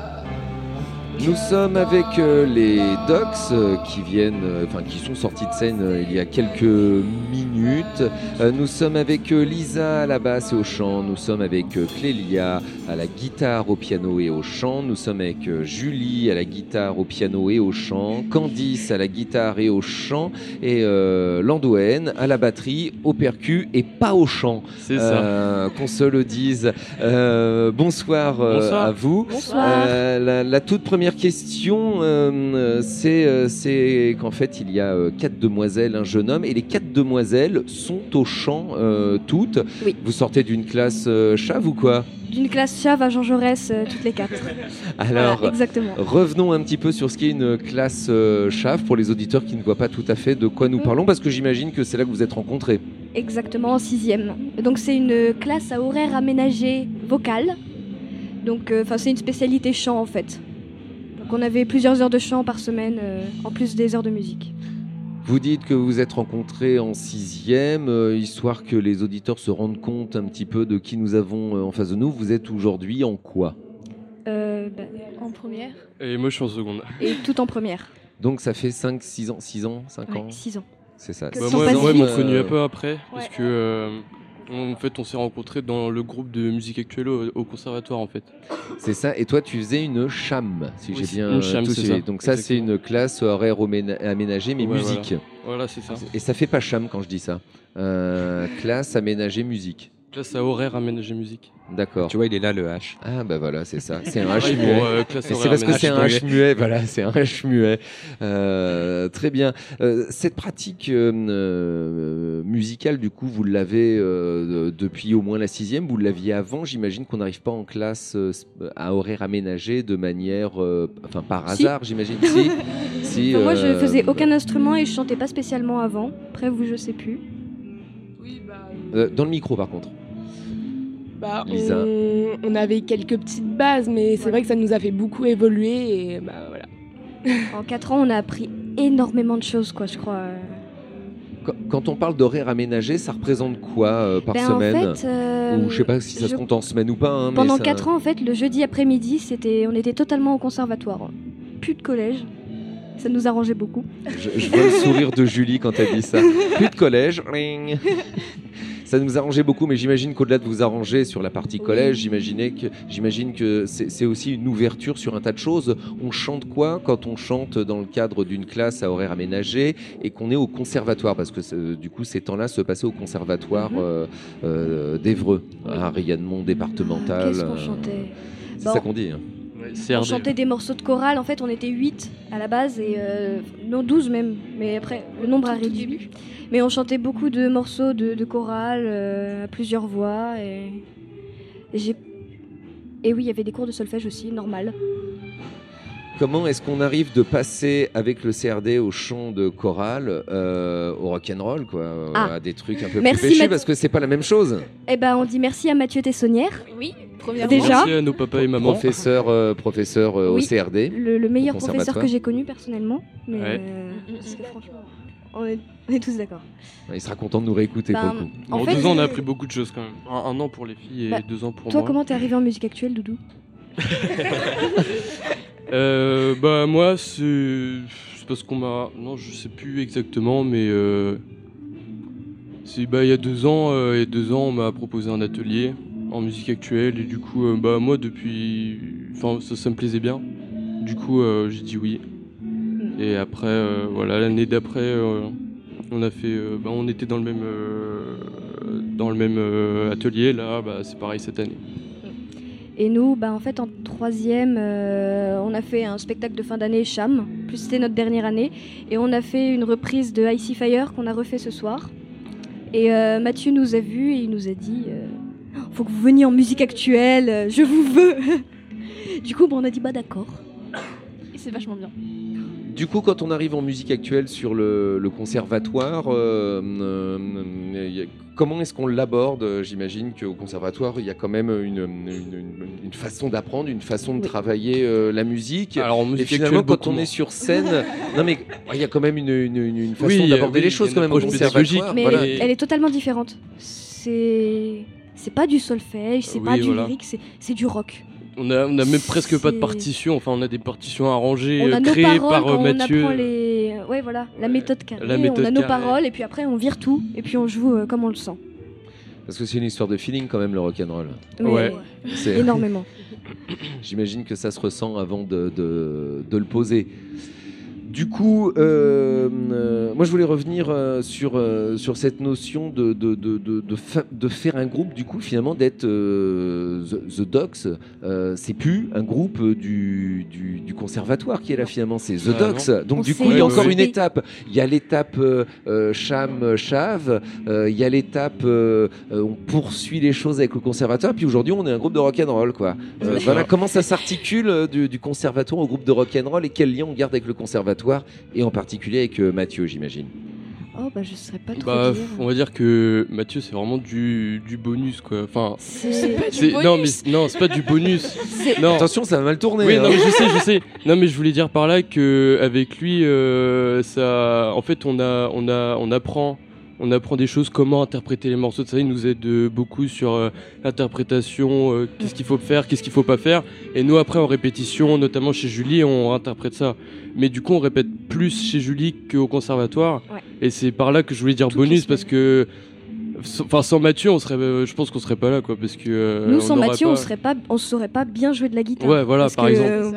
Nous sommes avec euh, les Docs euh, qui viennent, euh, enfin qui sont sortis de scène euh, il y a quelques minutes. Euh, nous sommes avec euh, Lisa à la basse et au chant. Nous sommes avec euh, Clélia à la guitare, au piano et au chant. Nous sommes avec euh, Julie à la guitare, au piano et au chant. Candice à la guitare et au chant. Et euh, Landoen à la batterie, au percu et pas au chant. C'est ça. Euh, qu'on se le dise. Euh, bonsoir, euh, Bonsoir. à vous. Bonsoir. Euh, la, la toute première question, euh, c'est, euh, c'est qu'en fait, il y a euh, quatre demoiselles, un jeune homme, et les quatre demoiselles sont au chant euh, toutes. Oui. Vous sortez d'une classe euh, chave ou quoi? D'une classe chave à Jean Jaurès, euh, toutes les quatre. Alors, Voilà, exactement. revenons un petit peu sur ce qu'est une classe euh, chave pour les auditeurs qui ne voient pas tout à fait de quoi nous parlons, parce que j'imagine que c'est là que vous êtes rencontrés. Exactement, en sixième. Donc c'est une classe à horaire aménagé vocal. Donc euh, enfin c'est une spécialité chant en fait. Donc on avait plusieurs heures de chant par semaine, euh, en plus des heures de musique. Vous dites que vous vous êtes rencontrés en sixième, euh, histoire que les auditeurs se rendent compte un petit peu de qui nous avons euh, en face de nous. Vous êtes aujourd'hui en quoi? Euh, bah, En première. Et moi, je suis en seconde. et tout en première. Donc ça fait cinq, six ans, six ans, cinq Ouais, ans. six ans. C'est ça. Que Bah, le moi, temps passe moi, ils vite. m'ont connu un peu après, parce Ouais. que euh, en fait, on s'est rencontrés dans le groupe de musique actuelle au, au conservatoire, en fait. C'est ça. Et toi, tu faisais une cham, si Oui, j'ai c'est bien une cham, tout c'est suivi. ça. Donc ça, c'est Exactement. une classe horaire aména- aménagée, mais Ouais, musique. Voilà, c'est ça. Et ça fait pas cham quand je dis ça. Euh, classe aménagée musique. Classe à horaire aménagé musique. D'accord. Tu vois, il est là le H. Ah bah voilà, c'est ça. C'est un H Pareil muet. pour, euh, classe Et c'est horaire parce que c'est un aménagé. H muet, voilà, c'est un H muet. Euh, très bien. Euh, cette pratique euh, euh, musicale, du coup, vous l'avez euh, depuis au moins la sixième, vous l'aviez avant. J'imagine qu'on n'arrive pas en classe euh, à horaire aménagé de manière, euh, enfin par Si. hasard, j'imagine. Si. si Enfin, moi je euh, faisais aucun instrument et je chantais pas spécialement avant. Après vous je sais plus. Oui, bah, euh, dans le micro, par contre. bah Lisa. on, on avait quelques petites bases, mais c'est vrai que ça nous a fait beaucoup évoluer et bah voilà. En quatre ans on a appris énormément de choses quoi je crois. Quand, quand on parle d'horaire aménagé, ça représente quoi euh, par Ben, semaine? en fait, euh, Ou je sais pas si ça se je- compte en semaine ou pas. hein, mais Pendant ça- quatre ans, en fait, le jeudi après-midi, c'était, on était totalement au conservatoire. Plus de collège. Ça nous arrangeait beaucoup. Je, je vois le sourire de Julie quand elle dit ça. Plus de collège. ring. Ça nous arrangeait beaucoup, mais j'imagine qu'au-delà de vous arranger sur la partie collège, j'imaginais que, j'imagine que c'est, c'est aussi une ouverture sur un tas de choses. On chante quoi quand on chante dans le cadre d'une classe à horaire aménagé et qu'on est au conservatoire? Parce que c'est- du coup, ces temps-là se passaient au conservatoire Mhm. euh, euh, d'Évreux, à rayonnement départemental. Qu'est-ce qu'on euh, chantait C'est Bon. ça qu'on dit. hein. Ouais, On C R D. chantait des morceaux de chorale. En fait, on était huit à la base, et euh, non, douze même. Mais après, le nombre a réduit. Mais on chantait beaucoup de morceaux de, de chorale euh, à plusieurs voix. Et, et j'ai... Et oui, il y avait des cours de solfège aussi, normal. Comment est-ce qu'on arrive de passer avec le C R D au chant de chorale, euh, au rock'n'roll, quoi, euh, Ah. à des trucs un peu Merci, plus péchés, Math- parce que c'est pas la même chose. Eh ben, on dit merci à Mathieu Tessonnière. Oui, première Déjà. Merci à nos papas et mamans. Professeur, euh, professeur euh, au Oui. C R D. Le, le meilleur Au professeur conservatoire. que j'ai connu personnellement. Mais Ouais. euh, parce que franchement, on est, on est tous d'accord. Il sera content de nous réécouter Ben, pour le coup. En En fait, deux ans, on a euh, appris beaucoup de choses quand même. Un, un an pour les filles et Bah, deux ans pour Toi, moi. comment t'es arrivé en musique actuelle, Doudou? Euh, bah moi c'est c'est parce qu'on m'a non je sais plus exactement mais euh, c'est bah il y a deux ans euh, il y a deux ans on m'a proposé un atelier en musique actuelle et du coup euh, bah moi depuis enfin ça, ça me plaisait bien du coup euh, j'ai dit oui et après euh, voilà l'année d'après euh, on a fait euh, bah, on était dans le même euh, dans le même euh, atelier là bah c'est pareil cette année. Et nous, bah, en fait, en troisième, euh, on a fait un spectacle de fin d'année, Cham, plus c'était notre dernière année, et on a fait une reprise de Icy Fire qu'on a refait ce soir. Et euh, Mathieu nous a vus et il nous a dit euh, « Faut que vous veniez en musique actuelle, je vous veux !» Du coup, bah, on a dit « Bah d'accord !» Et c'est vachement bien. Du coup, quand on arrive en musique actuelle sur le, le conservatoire, euh, euh, y a, comment est-ce qu'on l'aborde ? J'imagine qu'au conservatoire, il y a quand même une, une, une, une façon d'apprendre, une façon de oui. travailler euh, la musique. Alors, en musique et finalement, actuelle, quand on est sur scène, non mais il y a quand même une, une, une façon oui, d'aborder oui, les choses quand même au conservatoire. Mais voilà. elle est totalement différente. C'est, c'est pas du solfège, c'est oui, pas du voilà. lyrique, c'est, c'est du rock. On a, on a même presque c'est... pas de partition, enfin on a des partitions arrangées, on a créées nos paroles, par euh, quand Mathieu. On apprend les... Ouais, voilà, la méthode carrée, la méthode on a nos carrée. paroles et puis après on vire tout et puis on joue euh, comme on le sent. Parce que c'est une histoire de feeling quand même le rock'n'roll. Mais ouais. C'est... Énormément. J'imagine que ça se ressent avant de, de, de le poser. Du coup, euh, euh, moi je voulais revenir euh, sur, euh, sur cette notion de, de, de, de, de, fa- de faire un groupe, du coup finalement d'être euh, The, The Docs, euh, c'est plus un groupe du, du, du conservatoire qui est là finalement, c'est The Ah, Docs. non. Donc On du s'est coup il y a encore équipé. une étape, il y a l'étape euh, euh, Cham, Chave, euh, il y a l'étape euh, euh, on poursuit les choses avec le conservatoire, puis aujourd'hui on est un groupe de rock'n'roll quoi. Euh, voilà comment ça s'articule euh, du, du conservatoire au groupe de rock'n'roll et quel lien on garde avec le conservatoire et en particulier avec euh, Mathieu, j'imagine. Oh bah je saurais pas trop Bah, dire. on va dire que Mathieu c'est vraiment du, du bonus quoi. Enfin, C'est, C'est pas c'est du bonus. non mais non c'est pas du bonus. c'est... Non. Attention, ça va mal tourner. Oui, hein. non, mais je sais, je sais. Non, mais je voulais dire par là que avec lui, euh, ça, en fait, on a, on a, on apprend, on apprend des choses, comment interpréter les morceaux de ça. Il nous aide euh, beaucoup sur euh, l'interprétation, euh, qu'est-ce qu'il faut faire, qu'est-ce qu'il faut pas faire. Et nous, après, en répétition, notamment chez Julie, on interprète ça. Mais du coup, on répète plus chez Julie qu'au conservatoire. Ouais. Et c'est par là que je voulais dire Toutes les bonus semaines. parce que. Enfin, sans Mathieu, on serait, euh, je pense qu'on serait pas là, quoi, parce que. euh, Nous on sans n'aurait Mathieu, pas... on serait pas, on saurait pas bien jouer de la guitare. Ouais, voilà, Parce par que, exemple. euh,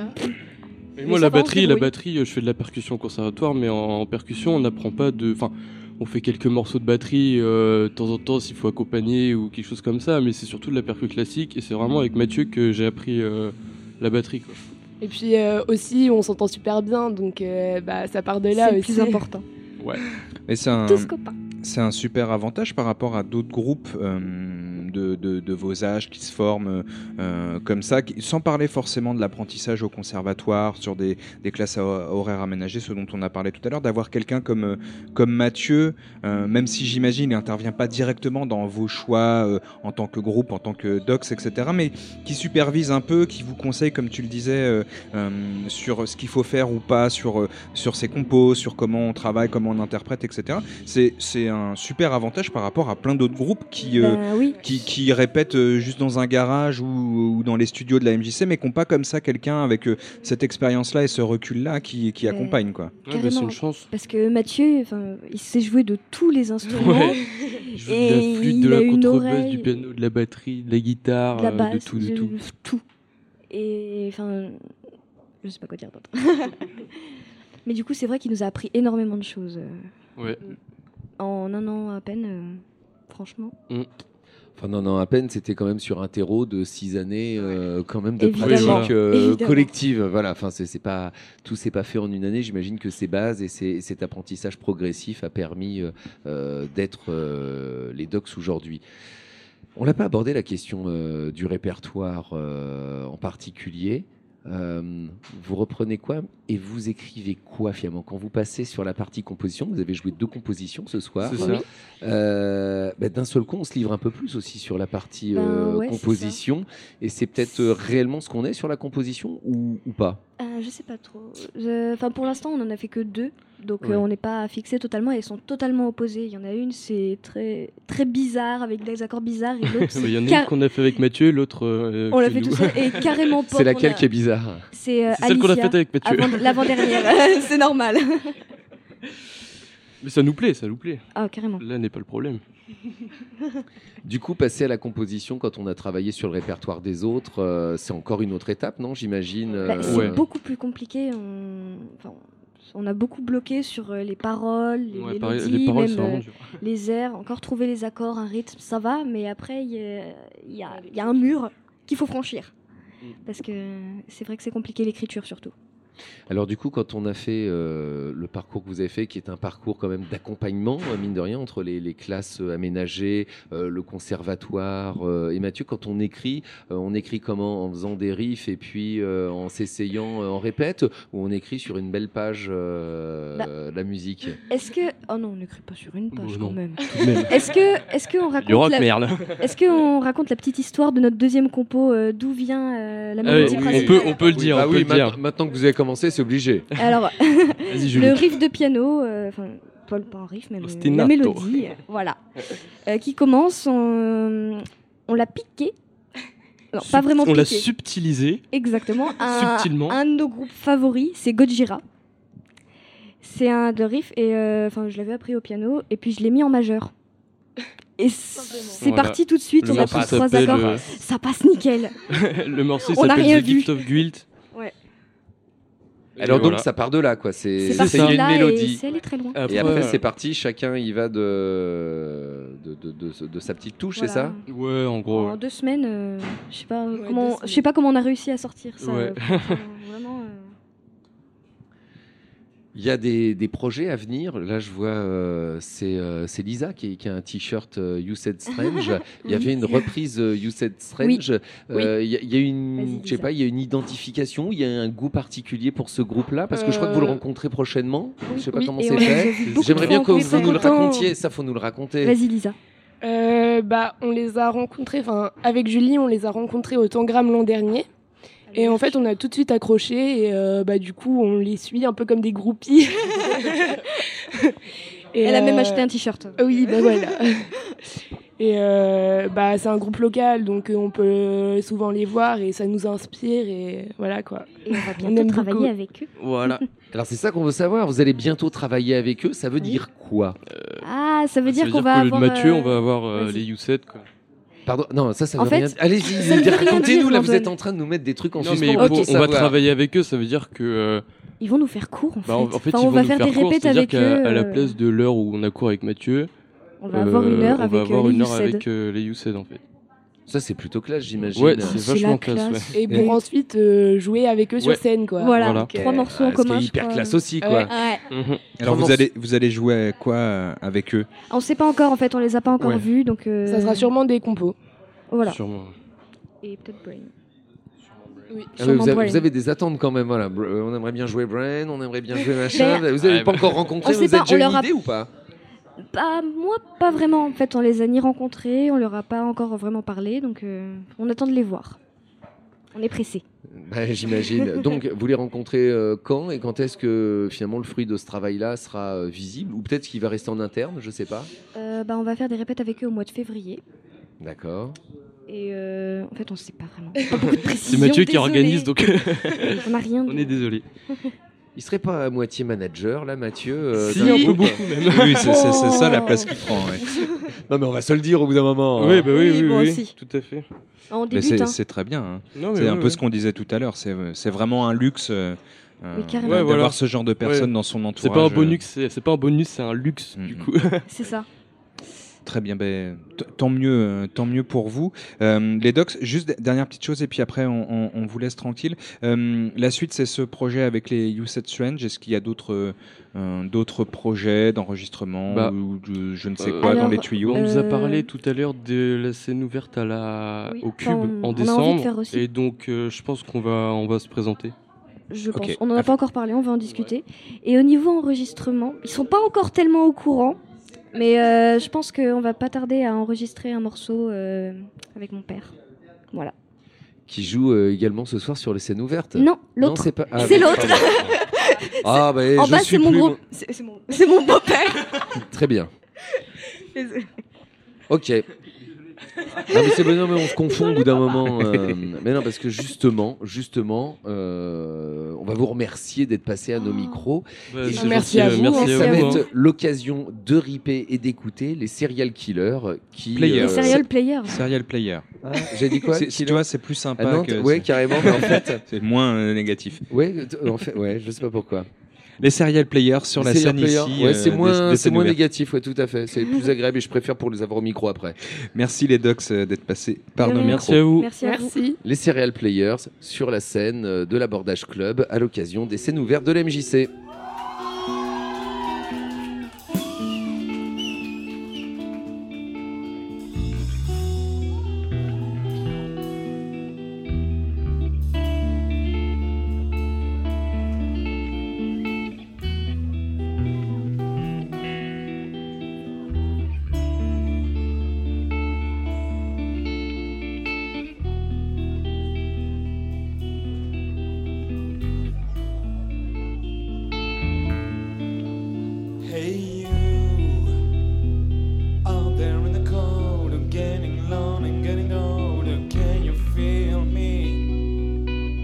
Et Mais moi, ça la va, on se batterie, la débrouille. batterie, euh, je fais de la percussion au conservatoire, mais en, en percussion, on n'apprend pas de. Enfin, on fait quelques morceaux de batterie euh, de temps en temps s'il faut accompagner ou quelque chose comme ça, mais c'est surtout de la percu classique. Et c'est vraiment avec Mathieu que j'ai appris euh, la batterie, quoi. Et puis euh, aussi, on s'entend super bien, donc euh, bah, ça part de là c'est le aussi. plus important. Ouais. Mais c'est un, Tous copains. c'est un super avantage par rapport à d'autres groupes euh, de, de, de vos âges qui se forment euh, comme ça, qui, sans parler forcément de l'apprentissage au conservatoire, sur des, des classes à horaires aménagées, ce dont on a parlé tout à l'heure, d'avoir quelqu'un comme, euh, comme Mathieu, euh, même si j'imagine il n'intervient pas directement dans vos choix euh, en tant que groupe, en tant que docs, et cetera, mais qui supervise un peu, qui vous conseille, comme tu le disais, euh, euh, sur ce qu'il faut faire ou pas, sur, euh, sur ses compos, sur comment on travaille, comment on interprète, et cetera. C'est, c'est un super avantage par rapport à plein d'autres groupes qui, euh, Bah oui. qui, qui répètent euh, juste dans un garage ou, ou dans les studios de la M J C, mais qui n'ont pas comme ça quelqu'un avec euh, cette expérience-là et ce recul-là qui, qui Ouais. accompagne, quoi. Ouais, bah, Carrément. c'est une chance. Parce que Mathieu, enfin, il sait jouer de tous les instruments. Ouais. Je joue de Et la flûte, de il la a une contrebasse, oreille, du piano, de la batterie, de la guitare, de la euh, basse, de tout, de de- tout. tout. Et enfin, je sais pas quoi dire d'autre. Mais du coup, c'est vrai qu'il nous a appris énormément de choses euh, Ouais. en un an à peine. euh, franchement. Enfin non, non, à peine, c'était quand même sur un terreau de six années, euh, quand même de Évidemment. pratique euh, Évidemment. collective. Voilà, enfin c'est, c'est pas, tout s'est pas fait en une année. J'imagine que ces bases et ces- cet apprentissage progressif a permis euh, euh, d'être euh, les docs aujourd'hui. On n'a pas abordé la question euh, du répertoire euh, en particulier. Euh, vous reprenez quoi et vous écrivez quoi finalement quand vous passez sur la partie composition? Vous avez joué deux compositions ce soir. C'est ça. Oui. Euh, bah, d'un seul coup, on se livre un peu plus aussi sur la partie Ben euh, ouais, c'est composition. Et c'est peut-être euh, réellement ce qu'on est sur la composition ou, ou pas? Euh, je sais pas trop. Je- Enfin, pour l'instant, on en a fait que deux, donc Ouais. euh, on n'est pas fixé totalement. Elles sont totalement opposées. Il y en a une, c'est très très bizarre avec des accords bizarres, et l'autre, Il y en a car- une qu'on a fait avec Mathieu, l'autre. euh, on l'a que fait nous. tout seul et carrément pas. C'est laquelle qui est bizarre? C'est euh, C'est celle qu'on a Alicia, faite avec Mathieu. avant- l'avant-dernière. C'est normal. Mais ça nous plaît, ça nous plaît. Ah, carrément. Là n'est pas le problème. Du coup, passer à la composition quand on a travaillé sur le répertoire des autres, euh, c'est encore une autre étape, non? J'imagine. Bah, euh, c'est Ouais. beaucoup plus compliqué. On... enfin, on a beaucoup bloqué sur euh, les paroles, les Ouais, pareil, mélodies, les paroles, même c'est vraiment euh, dur. les airs. Encore trouver les accords, un rythme, ça va, mais après, il y, a- il y a, il y a un mur qu'il faut franchir. parce que c'est vrai que c'est compliqué l'écriture surtout. Alors du coup, quand on a fait euh, le parcours que vous avez fait, qui est un parcours quand même d'accompagnement, mine de rien, entre les, les classes aménagées, euh, le conservatoire euh, et Mathieu, quand on écrit, euh, on écrit comment? En faisant des riffs et puis euh, en s'essayant euh, en répète, ou on écrit sur une belle page euh, Bah, la musique? Est-ce que... Oh non, on n'écrit pas sur une page Bon, quand non, même. tout de même. Est-ce que, est-ce qu'on Du rock, raconte, la... merde. est-ce qu'on raconte la petite histoire de notre deuxième compo, euh, d'où vient euh, la Ah mélodie oui, on principale? peut, on peut le dire. Ah on peut oui, le dire. maintenant, maintenant que vous avez commencé, c'est obligé. Alors, Vas-y, Julie. le riff de piano, euh, enfin, pas, pas un riff, mais le- la Ostinato. mélodie, euh, voilà, euh, qui commence, on, on l'a piqué. Non, pas vraiment On piqué. l'a subtilisé. Exactement. Un, Subtilement. un de nos groupes favoris, c'est Gojira. C'est un de riff, et euh, enfin, je l'avais appris au piano, et puis je l'ai mis en majeur. Et c'est Voilà. parti tout de suite, Le on a morceau pris trois s'appelle, accords, euh, ça passe nickel. Le morceau On n'a s'appelle rien The vu. Gift of Guilt. Ouais. Et Alors donc voilà. ça part de là, quoi. C'est C'est c'est- parti il y a de une là, et mélodie. c'est allé très loin. Après, Et après, euh, c'est parti, chacun y va de, de, de, de, de sa petite touche, Voilà. c'est ça? Ouais, en gros. En deux semaines, euh, je sais pas Ouais, comment, deux je sais pas comment on a réussi à sortir ça. Ouais. euh, enfin, vraiment. euh, Il y a des, des projets à venir. Là, je vois, euh, c'est euh, c'est Lisa qui, qui a un t-shirt euh, You Said Strange. Il y avait une reprise euh, You Said Strange. Euh, Il y, a- il y a une, Vas-y, je sais Lisa. pas, il y a une identification. Il y a un goût particulier pour ce groupe-là, parce que je crois que vous le Euh, rencontrez prochainement. Je sais pas oui, comment et c'est on les a fait. vus beaucoup J'aimerais de bien que fois en vous nous le concert. racontiez. Ça, faut nous le raconter. Vas-y, Lisa. Euh, bah, on les a rencontrés, enfin, avec Julie, on les a rencontrés au Tangram l'an dernier. Et en fait, on a tout de suite accroché et euh, bah, du coup, on les suit un peu comme des groupies. Et, Elle a même euh, acheté un t-shirt. Oui, bah voilà. Et euh, bah, c'est un groupe local, donc euh, on peut souvent les voir et ça nous inspire et voilà quoi. Et on va On bientôt aime travailler beaucoup. avec eux. Voilà. Alors c'est ça qu'on veut savoir. Vous allez bientôt travailler avec eux. Ça veut Oui. dire quoi? Ah, ça veut Ça dire veut qu'on dire va qu'au lieu de avoir. Mathieu, euh, on va avoir euh, vas-y. les You Said, quoi. Pardon, non, ça, ça En veut fait, rien. Allez-y, ça ne veut rien racontez-nous. dire, Là, vous êtes Antoine. en train de nous mettre des trucs en Non, suspens. mais pour on, tout on va savoir. travailler avec eux, ça veut dire que. euh, Ils vont nous faire cours en fait. bah, en, en fait, Enfin, ils on vont va nous faire faire des court, répètes c'est-à-dire avec qu'à eux. à la euh, place de l'heure où on a cours avec Mathieu, On va avoir une euh, heure on avec va avoir euh, une les heure You Said. avec euh, les You Said, en fait. Ça, c'est plutôt classe, j'imagine. Ouais, C'est c'est vachement la classe, classe. ouais. Et pour ensuite euh, jouer avec eux sur Ouais. scène quoi. Voilà, Voilà. trois morceaux en Ah, ce qui commun. est je hyper crois. classe aussi, quoi. Ouais. Ouais. Mhm. Alors vous Comment allez, vous allez jouer à quoi euh, avec eux? On sait pas encore en fait, on les a pas encore Ouais. vus donc. euh, Ça sera sûrement des compos. Voilà. Sûrement. Et peut-être Brain. Oui. Ah, mais Sûrement vous, avez, Brain. vous avez des attentes quand même. Voilà. Br- euh, On aimerait bien jouer Brain, on aimerait bien jouer machin. Ben, vous n'avez Ouais, pas bah, encore rencontré, on vous sait avez pas, déjà on une leur a- idée ou pas? Bah moi pas vraiment en fait, on les a ni rencontrés, on leur a pas encore vraiment parlé donc euh, on attend de les voir. On est pressés. Bah, j'imagine. Donc, vous les rencontrez euh, quand et quand est-ce que finalement le fruit de ce travail-là sera euh, visible? Ou peut-être qu'il va rester en interne, je sais pas. Euh, bah on va faire des répètes avec eux au mois de février D'accord. et euh, en fait on sait pas vraiment. Pas beaucoup de C'est précision. Mathieu qui désolé. organise, donc On a rien. on est désolé. Il serait pas à moitié manager, là, Mathieu euh, Si, d'un un peu groupe? beaucoup même. Oui, c'est c'est- c'est ça la place qu'il prend. ouais. Non, mais on va se le dire au bout d'un moment. Oui, hein. bah oui, Oui, oui, moi oui, aussi. tout à fait. On Mais débute. c'est Hein. c'est très bien. hein. Non, mais C'est un ouais, peu ouais. ce qu'on disait tout à l'heure. C'est c'est vraiment un luxe euh, euh, Oui, carrément. d'avoir Ouais, voilà. ce genre de personnes Ouais. dans son entourage. C'est pas un euh, bonus, c'est c'est pas un bonus, c'est un luxe, du Mhm. coup. C'est ça. Très bien, ben, t- tant mieux, euh, tant mieux pour vous. Euh, les docs, juste d- dernière petite chose et puis après on, on- on vous laisse tranquille. Euh, la suite, c'est ce projet avec les You Said Strange. Est-ce qu'il y a d'autres euh, d'autres projets d'enregistrement Bah, ou de, je ne sais euh, quoi dans Alors, les tuyaux? On nous a Euh, parlé tout à l'heure de la scène ouverte à la... Oui, au enfin, Cube on- en on a envie de décembre. faire aussi. Et donc, euh, je pense qu'on va, on va se présenter. Je Ok. pense. On n'en a pas encore parlé, on va en discuter. Et au niveau enregistrement, ils sont pas encore tellement au courant, mais euh, je pense qu'on va pas tarder à enregistrer un morceau euh, avec mon père. Voilà. Qui joue euh, également ce soir sur les scènes ouvertes. Non, Non, l'autre. c'est pas. ah, C'est bon, l'autre. pardon. Ah, bah, En je bas, suis c'est mon plus gros. mon- C'est c'est mon, c'est mon beau-père. Très bien. Désolée. Ok. Non mais c'est bon, non, mais on se confond au bout d'un moment. euh, mais non, parce que justement, justement, euh, on va vous remercier d'être passé à nos micros. Bah, Et c'est merci gentil, à euh, vous, merci hein. ça à va vous. hein. être l'occasion de ripper et d'écouter les serial killers qui. Player. Les serial players. Serial player. Ah, j'ai dit quoi? C'est- si tu vois, c'est plus sympa Ah non, que. ouais, c'est- carrément. Mais en fait, c'est moins euh, négatif. ouais, t- en fait, ouais, je sais pas pourquoi. Les serial players sur Les la serial scène players, ici. ouais, euh, c'est moins, des- des c'est scènes moins ouvertes. négatif, ouais, tout à fait. C'est plus agréable et je préfère pour les avoir au micro après. Merci les docs euh, d'être passés par De nos rien. micros. Merci à vous. Merci à vous. Merci. Les Serial Players sur la scène euh, de l'Abordage Club à l'occasion des scènes ouvertes de la M J C. Hey you, out there in the cold, I'm getting lonely and getting older. Can you feel me?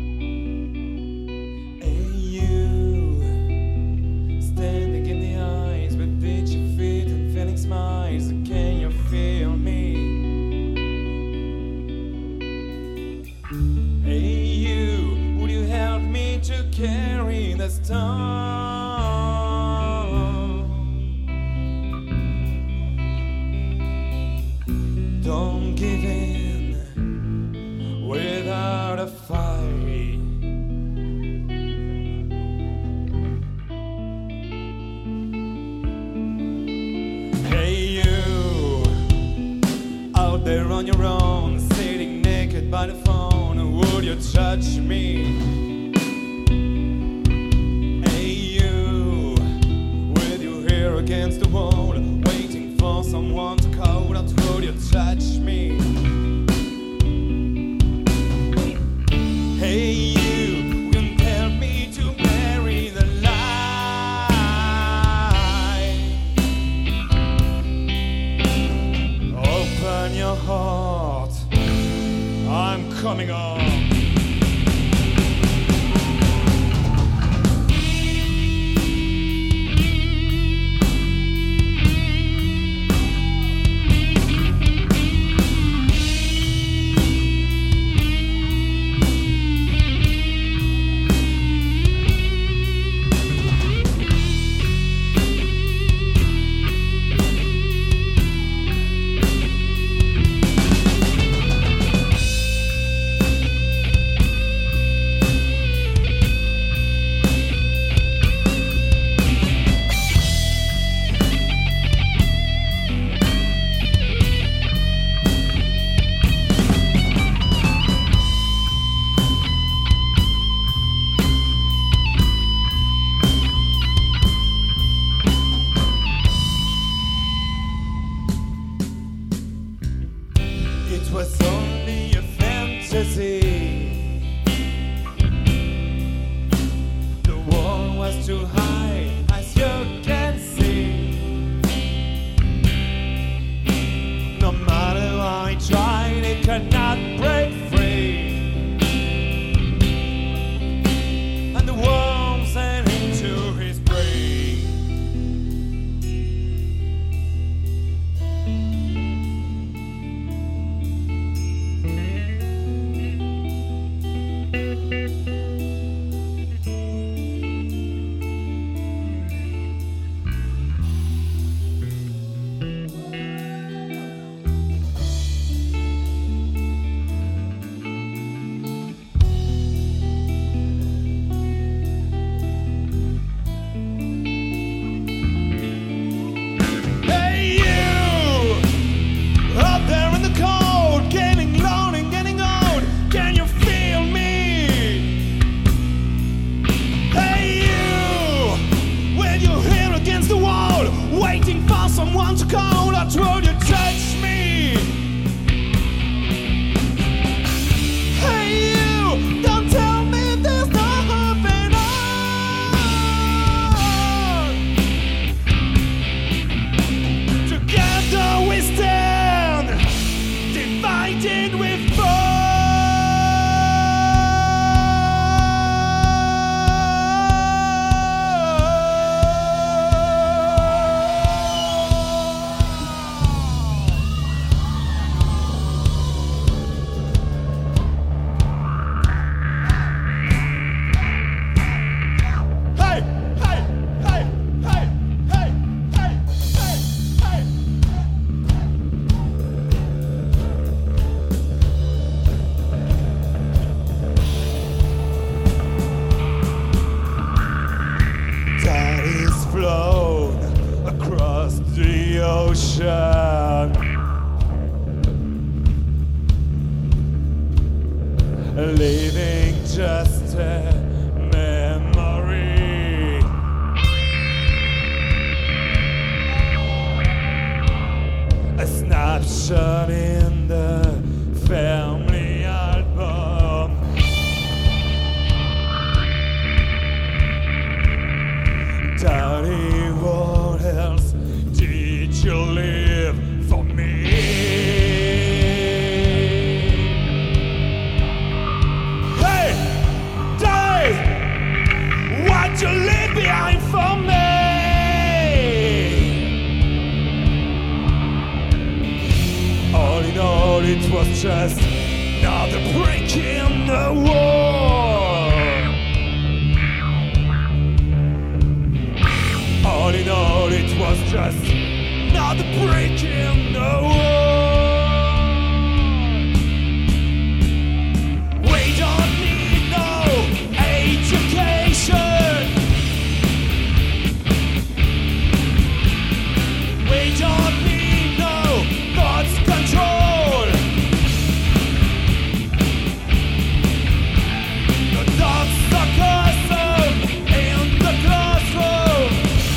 Hey you, standing in the eyes with itchy feet and feeling smiles. Can you feel me? Hey you, would you help me to carry the stone? Don't give in without a fight. Hey you, out there on your own, sitting naked by the phone, would you touch me? Hey you, with your ear against the wall, waiting for someone to call out, would you touch me? Hey you, can tell me to bury the light. Open your heart, I'm coming on. It was only a fantasy. The wall was too high, as you can see. No matter how I tried, it cannot break free. And the worm sank into his brain. just a memory. A snapshot in the family album. Daddy, what else did you leave for me? Hey, Daddy, what you leave behind for me? All in all, it was just another break in the wall. All in all, it was just another break in the wall. We don't need no education. We don't need no thoughts control. The thoughts are custom in the classroom.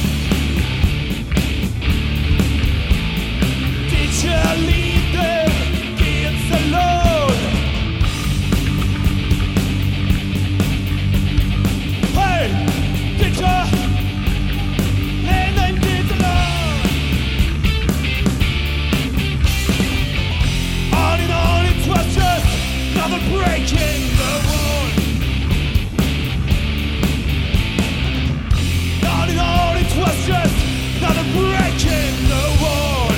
Teacher, leave them kids alone. Hey, teacher, leave them kids alone. All in all, it was just another break in the wall. All in all, it was just another break in the wall.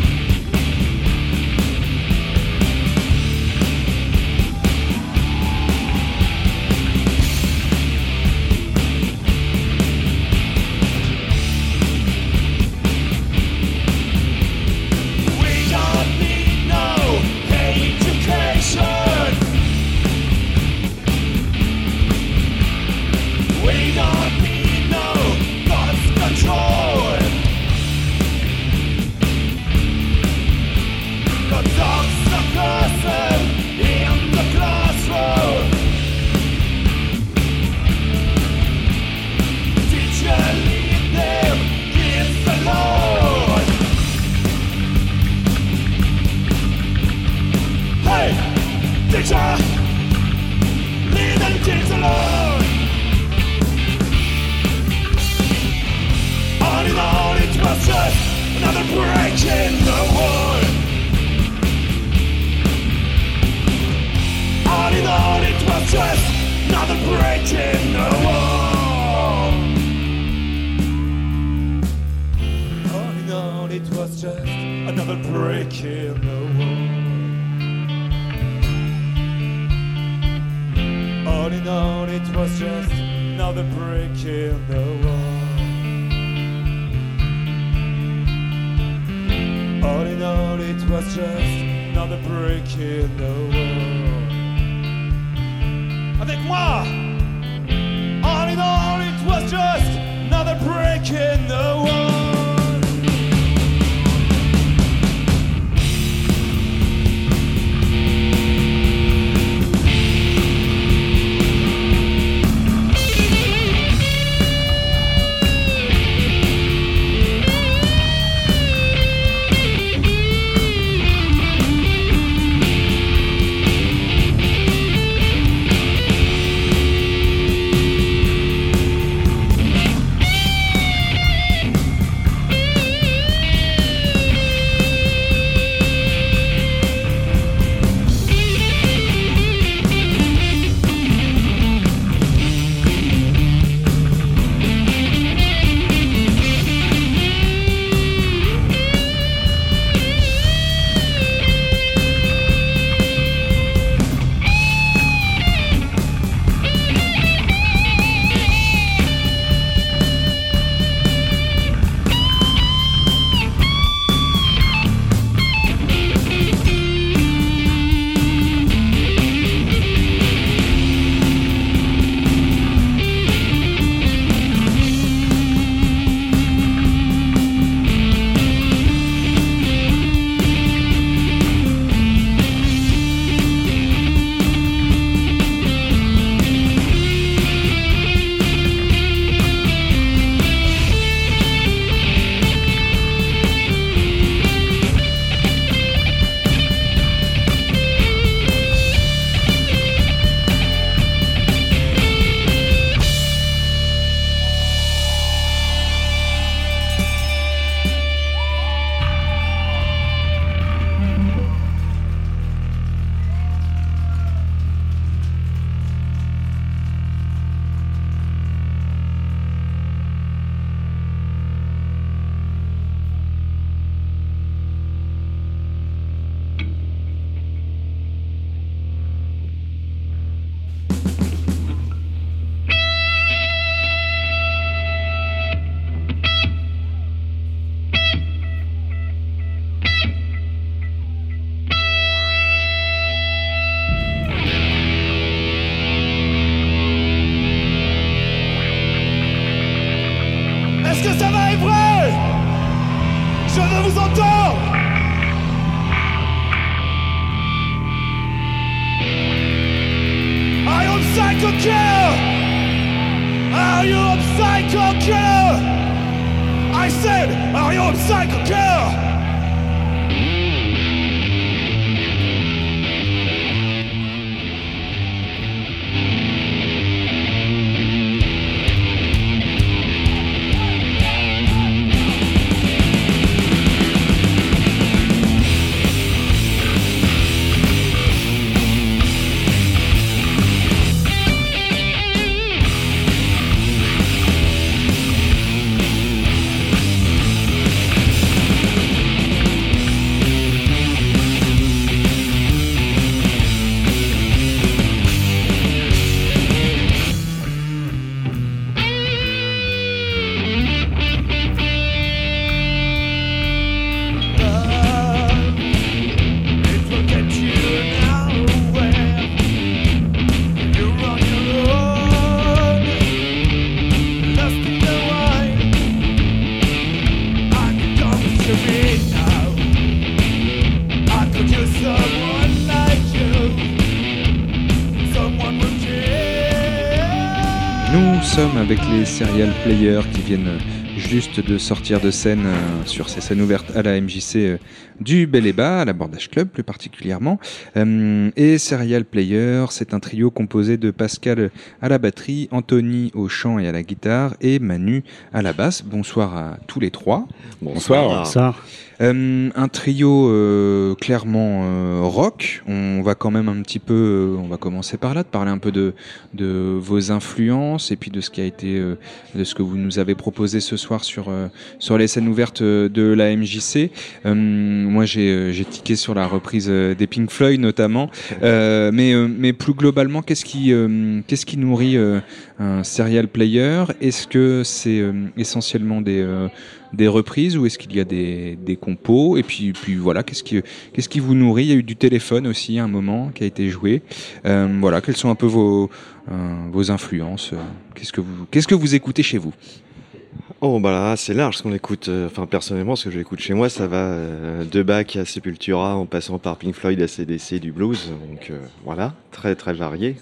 We don't need no education. We don't need no thoughts control. The dogs are cursing in the classroom. Teacher, leave them kids alone. Hey, teacher, leave them kids alone. All in all, it was just another break in the wall. All in all, it was just another break in the wall. All in all, it was just another break in the wall. All in all, it was just another break in the wall. All in all, it was just another break in the wall. Avec moi! All in all, it was just another break in the wall. psycho killer? I said, are you a psycho killer? Nous sommes avec les serial players qui viennent juste de sortir de scène euh, sur ces scènes ouvertes à la M J C euh, du Bel-et-Bas, à l'Abordage Club plus particulièrement. Euh, et Serial Player, c'est un trio composé de Pascal à la batterie, Anthony au chant et à la guitare et Manu à la basse. Bonsoir à tous les trois. Bonsoir. Bonsoir. Euh, un trio euh, clairement euh, rock. On va quand même un petit peu, euh, on va commencer par là, de parler un peu de, de vos influences et puis de ce qui a été, euh, de ce que vous nous avez proposé ce soir sur euh, sur les scènes ouvertes de la M J C. Euh, moi, j'ai j'ai tiqué sur la reprise des Pink Floyd notamment, euh, mais euh, mais plus globalement, qu'est-ce qui euh, qu'est-ce qui nourrit euh, un serial player? Est-ce que c'est euh, essentiellement des euh, des reprises ou est-ce qu'il y a des, des compos? Et puis, puis voilà, qu'est-ce qui, qu'est-ce qui vous nourrit? Il y a eu du téléphone aussi à un moment qui a été joué. Euh, voilà, quelles sont un peu vos, euh, vos influences? Qu'est-ce que vous, qu'est-ce que vous écoutez chez vous? Oh bah là, c'est large ce qu'on écoute. Enfin, personnellement, ce que j'écoute chez moi, ça va euh, de Bach à Sepultura, en passant par Pink Floyd, A C D C, du blues. Donc euh, voilà, très très varié.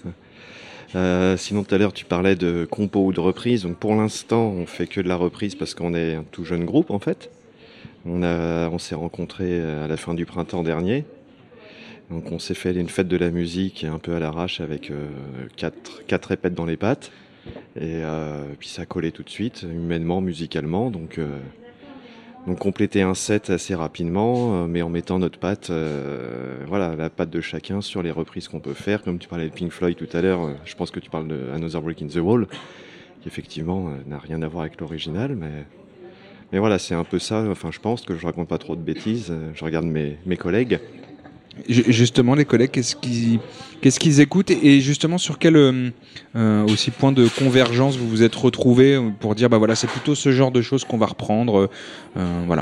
Euh, sinon, tout à l'heure, tu parlais de compo ou de reprise. Donc, pour l'instant, on fait que de la reprise parce qu'on est un tout jeune groupe, en fait. On a, on s'est rencontrés à la fin du printemps dernier. Donc, on s'est fait une fête de la musique un peu à l'arrache avec euh, quatre, quatre répètes dans les pattes. Et euh, puis, ça collait tout de suite, humainement, musicalement. Donc, euh, donc compléter un set assez rapidement, euh, mais en mettant notre patte, euh, voilà, la patte de chacun sur les reprises qu'on peut faire. Comme tu parlais de Pink Floyd tout à l'heure, euh, je pense que tu parles de Another Brick in the Wall, qui effectivement euh, n'a rien à voir avec l'original, mais, mais voilà, c'est un peu ça. Enfin, je pense que je raconte pas trop de bêtises. Euh, je regarde mes, mes collègues. Justement, les collègues, qu'est-ce qu'ils, qu'est-ce qu'ils écoutent et justement sur quel euh, aussi point de convergence vous vous êtes retrouvés pour dire bah voilà, c'est plutôt ce genre de choses qu'on va reprendre, euh, voilà.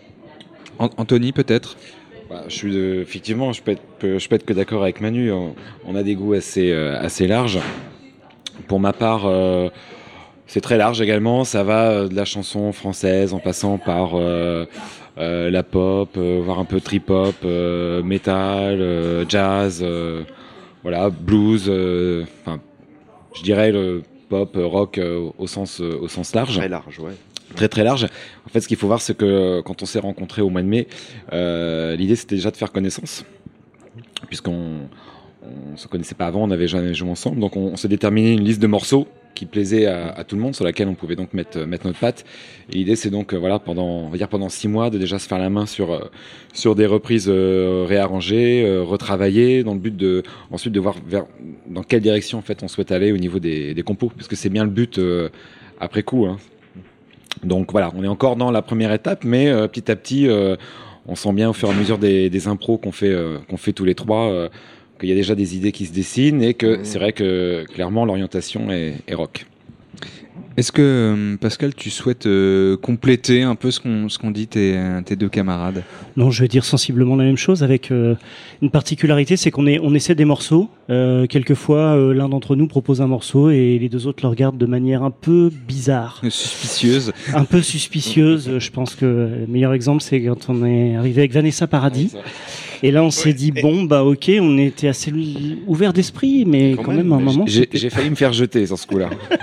Anthony, peut-être. Bah, je suis de, effectivement, je peux être, je peux être que d'accord avec Manu. On, on a des goûts assez euh, assez larges. Pour ma part, euh, c'est très large également. Ça va de la chanson française en passant par euh, Euh, la pop, euh, voire un peu trip-hop, euh, metal, euh, jazz, euh, voilà, blues, euh, enfin, je dirais le pop, rock euh, au sens euh, au sens large. Très large, ouais. Très très large. En fait, ce qu'il faut voir, c'est que quand on s'est rencontrés au mois de mai, euh, l'idée c'était déjà de faire connaissance, puisqu'on on se connaissait pas avant, on n'avait jamais joué ensemble, donc on, on s'est déterminé une liste de morceaux qui plaisait à, à tout le monde, sur laquelle on pouvait donc mettre, mettre notre patte. Et l'idée, c'est donc, euh, voilà, pendant, on va dire pendant six mois, de déjà se faire la main sur, euh, sur des reprises euh, réarrangées, euh, retravaillées, dans le but de, ensuite de voir vers, dans quelle direction, en fait, on souhaite aller au niveau des, des compos, parce que c'est bien le but euh, après coup, hein. Donc voilà, on est encore dans la première étape, mais euh, petit à petit, euh, on sent bien au fur et à mesure des, des impros qu'on fait, euh, qu'on fait tous les trois, euh, qu'il y a déjà des idées qui se dessinent et que mmh. c'est vrai que clairement l'orientation est, est rock. Est-ce que Pascal, tu souhaites euh, compléter un peu ce qu'ont ce qu'ont dit tes, tes deux camarades? Non, je vais dire sensiblement la même chose avec euh, une particularité, c'est qu'on est on essaie des morceaux. Euh, quelquefois, euh, l'un d'entre nous propose un morceau et les deux autres le regardent de manière un peu bizarre, suspicieuse, un peu suspicieuse. Je pense que le meilleur exemple, c'est quand on est arrivé avec Vanessa Paradis. Ouais, et là, on s'est dit bon, bah ok, on était assez ouvert d'esprit, mais quand, quand même, même, à un moment. J'ai, j'ai failli me faire jeter sur ce coup-là.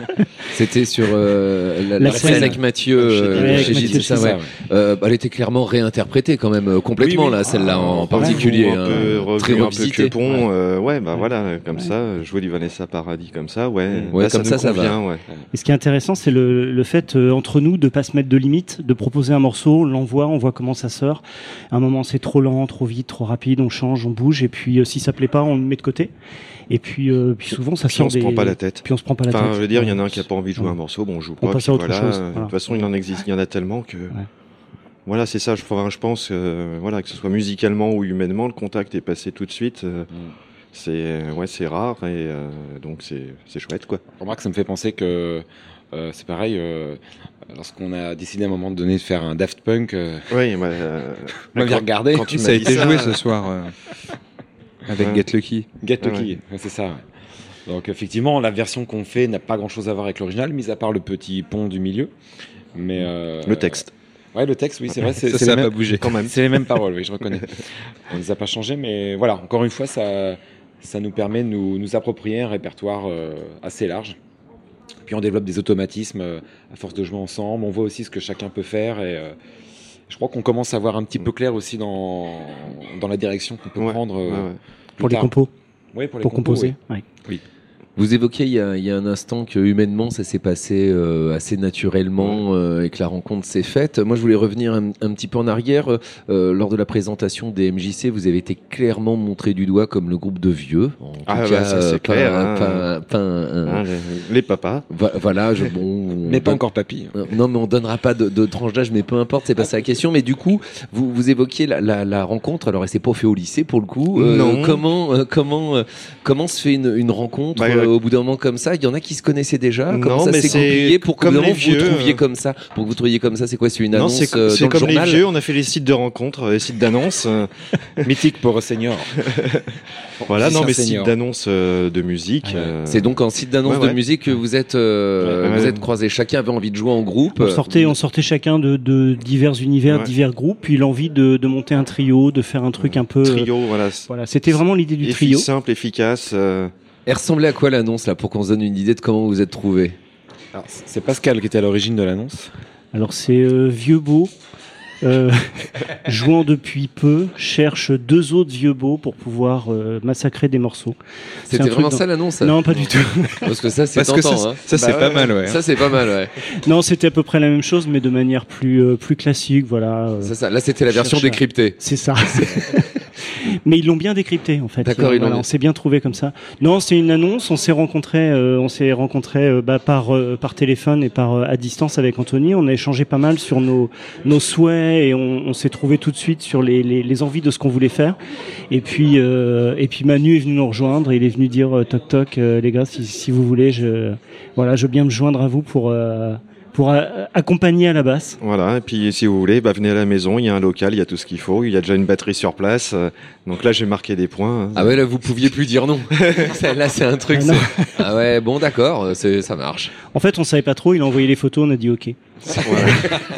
C'était sur euh, la, La la scène scène. avec Mathieu, Ouais, euh, avec chez Mathieu, Gilles, c'est ça, c'est ça, ouais. Euh, bah, elle était clairement réinterprétée quand même euh, complètement Oui, oui. là, celle-là en, en Ouais, particulier, un hein, peu très revenu, un peu revisitée. que pont, euh, ouais, bah voilà, comme ça, jouer du Vanessa Paradis comme ça, ouais, Ouais, là, comme ça, ça, nous ça va. convient, ouais. Et ce qui est intéressant, c'est le, le fait euh, entre nous de pas se mettre de limites, de proposer un morceau, on l'envoie, on voit comment ça sort. À un moment, c'est trop lent, trop vite, trop rapide, on change, on bouge, et puis euh, si ça plaît pas, on le met de côté. Et puis, euh, puis souvent, ça Puis sort on se des. prend pas la tête. Puis on se prend pas la Enfin, tête. je veux dire, il y en a un Ouais. qui a pas envie de jouer Ouais. un morceau, bon, on joue On pas. passe puis à autre voilà. chose, De voilà. toute façon, il en existe, il y en a tellement que. Voilà, c'est ça. Je, enfin, je pense, euh, voilà, que ce soit musicalement ou humainement, le contact est passé tout de suite. euh, C'est, euh, ouais, c'est rare et euh, donc c'est, c'est chouette, quoi. Remarque, ça me fait penser que euh, c'est pareil. Euh, lorsqu'on a décidé à un moment donné de faire un Daft Punk, euh, Oui, bah, euh, on m'avait quand- regardé. quand tu Ça a m'as dit été ça, joué euh, ce soir euh, avec Ouais. Get Lucky. Get Ah Lucky, ouais. ouais, c'est ça. Ouais. Donc effectivement, la version qu'on fait n'a pas grand-chose à voir avec l'original, mis à part le petit pont du milieu. Mais euh, Le texte. Ouais, le texte, oui, c'est vrai. C'est, Ça, c'est ça les a mêmes- pas bougé. Quand même. C'est les mêmes paroles, oui, je reconnais. On les a pas changées, mais voilà. Encore une fois, ça, ça nous permet de nous, nous approprier un répertoire euh, assez large. Puis on développe des automatismes euh, à force de jouer ensemble. On voit aussi ce que chacun peut faire et euh, je crois qu'on commence à voir un petit peu clair aussi dans, dans la direction qu'on peut Ouais, prendre euh, ouais, ouais. plus Pour les tard. compos. Oui, pour les Pour compos, composer. oui. Ouais. Oui. Vous évoquiez il y, a, il y a un instant que humainement ça s'est passé euh, assez naturellement euh, et que la rencontre s'est faite. Moi je voulais revenir un, un petit peu en arrière. Euh, lors de la présentation des M J C, vous avez été clairement montré du doigt comme le groupe de vieux. En tout Ah, bah, cas, ça, c'est euh, pas- clair, hein. pas- pas un- Hein, les, les papas. Va- Voilà, je, bon, Mais pas on- encore papy. Euh, Non, mais on donnera pas de, de tranche d'âge, mais peu importe, c'est pas ça la question. Mais du coup, vous, vous évoquiez la, la, la rencontre. Alors, elle s'est pas fait au lycée pour le coup. Euh, Non. Comment, euh, comment, euh, comment se fait une, une rencontre Bah, euh, au bout d'un moment comme ça? Il y en a qui se connaissaient déjà. Comment Non, ça mais s'est c'est goupillé pour que comme au bout d'un les moment, vous vieux, trouviez euh. comme ça? Pour que vous trouviez comme ça, c'est quoi? C'est une Non, annonce c'est, euh, c'est dans le comme les journal? vieux, on a fait les sites de rencontres, les sites d'annonces. euh, Mythique pour senior. Voilà, non, mais Senior. sites d'annonces euh, de musique. euh, C'est donc en site d'annonce ouais, de ouais. musique que vous êtes, euh, Ouais, ouais. vous êtes croisés. Chacun avait envie de jouer en groupe. On sortait, on sortait chacun de, de divers univers, Ouais. divers groupes, puis l'envie de, de monter un trio, de faire un truc un peu. euh, Trio, voilà. Voilà, c'était vraiment l'idée du Effi- trio. Simple, efficace. euh, Elle ressemblait à quoi l'annonce là, pour qu'on se donne une idée de comment vous vous êtes trouvés? Alors, c'est Pascal qui était à l'origine de l'annonce. Alors c'est euh, vieux beau, euh, jouant depuis peu, cherche deux autres vieux beaux pour pouvoir euh, massacrer des morceaux. C'est C'était un truc vraiment dans- ça l'annonce? Non, pas du tout. Parce que ça, c'est Parce que tentant. ça, hein. ça, c'est Bah pas ouais, mal, ouais. Ça, c'est pas mal, ouais. Non, c'était à peu près la même chose, mais de manière plus euh, plus classique, voilà. euh, C'est ça. Là, c'était la version cherche à- décryptée. C'est ça. Mais ils l'ont bien décrypté en fait. D'accord, Euh, ils l'ont voilà, bien- on s'est bien trouvé comme ça. Non, c'est une annonce. On s'est rencontrés, euh, on s'est rencontrés euh, bah, par euh, par téléphone et par euh, à distance avec Anthony. On a échangé pas mal sur nos nos souhaits et on, on s'est trouvé tout de suite sur les, les les envies de ce qu'on voulait faire. Et puis euh, et puis Manu est venu nous rejoindre. Et il est venu dire euh, toc toc euh, les gars, si si vous voulez, je voilà, je veux bien me joindre à vous pour euh, pour euh, accompagner à la basse. Voilà, et puis si vous voulez, bah, venez à la maison, il y a un local, il y a tout ce qu'il faut, il y a déjà une batterie sur place. euh, donc là, j'ai marqué des points. hein. Ah ouais, là, vous pouviez plus dire non. Ça, là, c'est un truc. Ah non. c'est- Ah ouais, bon, d'accord, c'est, ça marche. En fait, on savait pas trop. Il a envoyé les photos, on a dit ok. Voilà.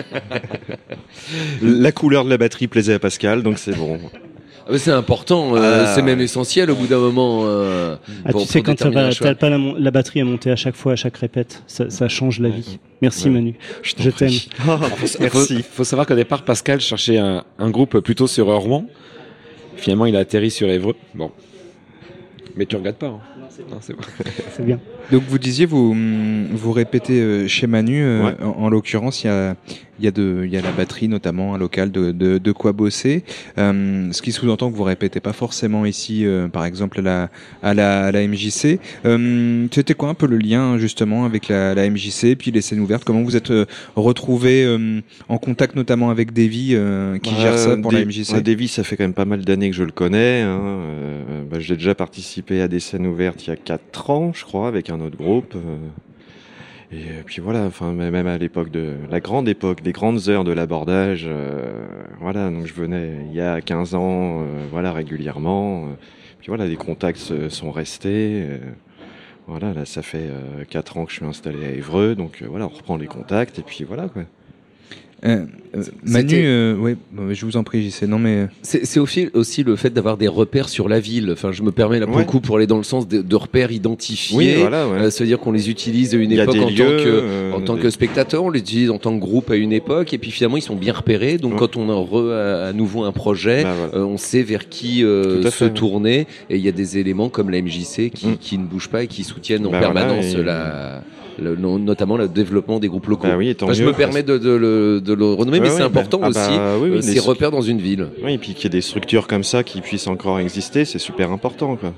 La couleur de la batterie plaisait à Pascal, donc c'est bon. Ah ouais, c'est important, euh, Ah. c'est même essentiel au bout d'un moment. euh, Ah, pour- tu sais, pour quand ça déterminer va, un choix. t'as pas la, mon- la batterie à monter à chaque fois, à chaque répète, ça, ça change la vie. Merci Ouais. Manu, Je t'en je t'aime. prie. Faut, Merci. faut savoir qu'au départ, Pascal cherchait un, un groupe plutôt sur Rouen. Finalement, il a atterri sur Évreux. Bon. Mais tu regardes pas. Hein. Non, c'est bon. C'est bien. Donc vous disiez, vous, hum, vous répétez euh, chez Manu, euh, Ouais. en, en l'occurrence, il y a, il y, a de- il y a la batterie notamment, un local de, de, de quoi bosser, euh, ce qui sous-entend que vous répétez pas forcément ici, euh, par exemple à la, à la, à la M J C. Euh, C'était quoi un peu le lien justement avec la, la M J C, puis les scènes ouvertes? Comment vous êtes euh, retrouvés euh, en contact notamment avec Davy euh, qui Bah, gère ça pour Dave- la M J C? ouais, Davy, ça fait quand même pas mal d'années que je le connais. Hein. Euh, bah, j'ai déjà participé à des scènes ouvertes il y a quatre ans, je crois, avec un autre groupe. euh. Et euh, puis voilà, enfin même même à l'époque de la grande époque, des grandes heures de l'abordage, euh, voilà. Donc je venais il y a quinze ans, euh, voilà, régulièrement. euh. Puis voilà, les contacts se sont restés. euh. Voilà, là ça fait euh, quatre ans que je suis installé à Évreux, donc euh, voilà, on reprend les contacts et puis voilà quoi. Euh, euh, Manu, euh, ouais, je vous en prie, j'y sais. Non, mais c'est, c'est aussi, aussi le fait d'avoir des repères sur la ville. Enfin, je me permets là pour Ouais. le coup pour aller dans le sens de, de repères identifiés. Oui, voilà, ouais. Euh, c'est-à-dire qu'on les utilise à une Il y a époque des en, lieux, tant que, euh, en tant des- que spectateur, on les utilise en tant que groupe à une époque, et puis finalement ils sont bien repérés. Donc Ouais. quand on a re, à, à nouveau un projet, Bah, voilà. euh, on sait vers qui euh, Tout à se fait, ouais. tourner. Et il y a des éléments comme la M J C qui, Mm. qui ne bougent pas et qui soutiennent en Bah, voilà, permanence et- la. Le, no- notamment le développement des groupes locaux. Bah oui, et tant Enfin, je mieux, me permets de, de le, de le renommer, Ouais, mais ouais, c'est important bah, ah aussi, bah, oui, oui, euh, les ces stru- repères dans une ville. Oui, et puis qu'il y ait des structures comme ça qui puissent encore exister, c'est super important, quoi.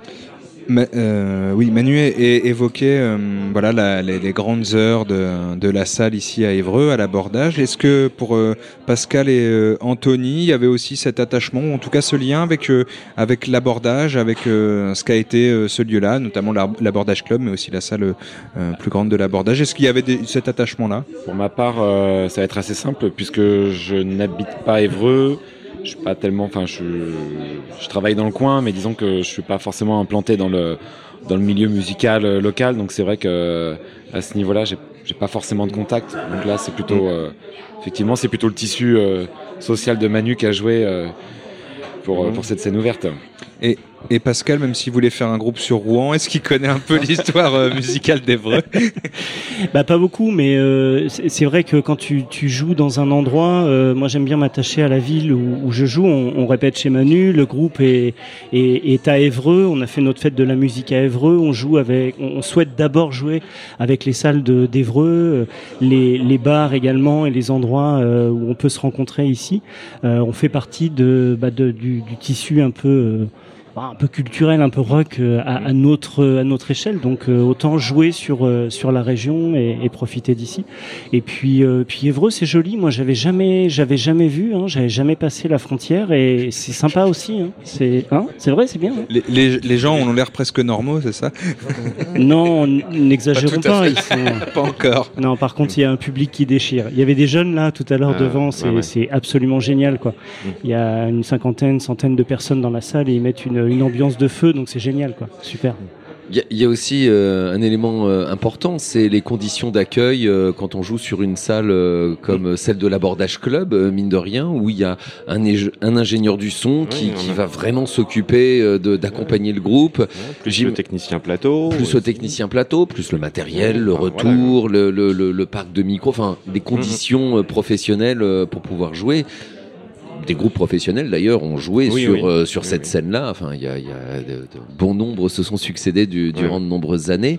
Ma- euh, oui, Manu é- é- évoquait euh, voilà, la- les, les grandes heures de, de la salle ici à Évreux, à l'abordage. Est-ce que pour euh, Pascal et euh, Anthony, il y avait aussi cet attachement, ou en tout cas ce lien avec, euh, avec l'abordage, avec euh, ce qu'a été euh, ce lieu-là, notamment l'ar- l'abordage club, mais aussi la salle euh, plus grande de l'abordage. Est-ce qu'il y avait des- cet attachement-là? Pour ma part, euh, ça va être assez simple puisque je n'habite pas Évreux. Je suis pas tellement, enfin, je, je travaille dans le coin, mais disons que je suis pas forcément implanté dans le dans le milieu musical euh, local. Donc c'est vrai que à ce niveau-là, j'ai j'ai pas forcément de contact. Donc là, c'est plutôt, euh, effectivement, c'est plutôt le tissu euh, social de Manu qui a joué euh, pour euh, pour cette scène ouverte. Et, et Pascal, même s'il voulait faire un groupe sur Rouen, est-ce qu'il connaît un peu l'histoire euh, musicale d'Évreux? Bah pas beaucoup, mais euh, c'est c'est vrai que quand tu, tu joues dans un endroit, euh, moi j'aime bien m'attacher à la ville où, où je joue. On, on répète chez Manu, le groupe est, est, est à Évreux. On a fait notre fête de la musique à Évreux. On joue avec, on, on souhaite d'abord jouer avec les salles de d'Évreux, les, les bars également et les endroits euh, où on peut se rencontrer ici. Euh, on fait partie de, bah de du, du tissu un peu euh, un peu culturel, un peu rock euh, à, à notre à notre échelle. Donc euh, autant jouer sur euh, sur la région et, et profiter d'ici. Et puis euh, puis Évreux, c'est joli. Moi, j'avais jamais j'avais jamais vu. Hein, j'avais jamais passé la frontière et c'est sympa aussi. Hein. C'est hein, c'est vrai, c'est bien. Hein. Les, les, les gens ont l'air presque normaux, c'est ça? Non, n'exagérons Pas tout à pas. fait. Ils sont... Pas encore. Non, par contre, il y a un public qui déchire. Il y avait des jeunes là tout à l'heure Ah, devant. C'est ouais, ouais. c'est absolument génial, quoi. Il y a une cinquantaine, centaine de personnes dans la salle et ils mettent une, une ambiance de feu, donc c'est génial, quoi. Super. Il y, a- il y a aussi euh, un élément euh, important, c'est les conditions d'accueil euh, quand on joue sur une salle euh, comme celle de l'abordage club, euh, mine de rien, où il y a un, ége- un ingénieur du son qui, Oui, on qui a- va vraiment s'occuper euh, de- d'accompagner le groupe. Plus J'im- le technicien plateau. Plus le technicien plateau, plus le matériel, le Enfin, retour, le, le, le, le parc de micro, enfin des conditions euh, professionnelles euh, pour pouvoir jouer. Des groupes professionnels d'ailleurs ont joué Oui, sur oui. euh, sur Oui, cette oui. scène-là. Enfin, il y a, il y a de, de bons nombres se sont succédés du, durant de nombreuses années.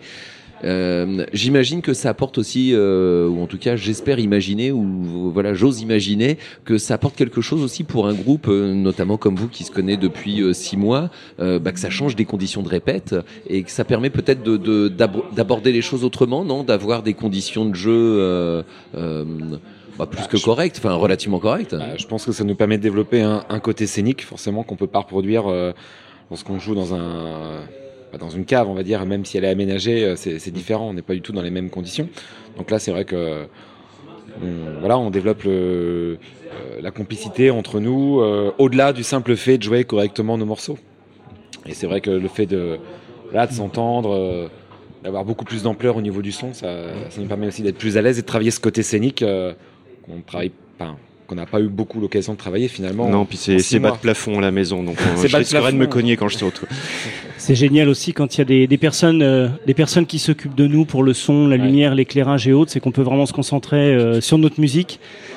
Euh, j'imagine que ça apporte aussi, euh, ou en tout cas j'espère imaginer, ou voilà, j'ose imaginer que ça apporte quelque chose aussi pour un groupe, euh, notamment comme vous qui se connaît depuis euh, six mois, euh, bah, que ça change des conditions de répète et que ça permet peut-être de, de, d'ab- d'aborder les choses autrement, non, d'avoir des conditions de jeu euh, euh, bah, plus Bah, que je- correctes, enfin relativement correctes. Bah, je pense que ça nous permet de développer un, un côté scénique, forcément, qu'on peut pas reproduire euh, lorsqu'on joue dans un bah, dans une cave, on va dire, même si elle est aménagée, euh, c'est c'est différent. On n'est pas du tout dans les mêmes conditions. Donc là, c'est vrai que on, voilà, on développe le, euh, la complicité entre nous, euh, au-delà du simple fait de jouer correctement nos morceaux. Et c'est vrai que le fait de voilà, de s'entendre, euh, d'avoir beaucoup plus d'ampleur au niveau du son, ça, ça nous permet aussi d'être plus à l'aise et de travailler ce côté scénique euh, qu'on travaille pas, qu'on n'a pas eu beaucoup l'occasion de travailler finalement. Non, en- puis en c'est six c'est bas mois. de plafond à la maison, donc on, C'est je bas de risquerais de plafond. me cogner quand je saute. quoi. C'est génial aussi quand il y a des, des personnes, euh, des personnes qui s'occupent de nous pour le son, la lumière, l'éclairage et autres. C'est qu'on peut vraiment se concentrer euh, sur notre musique.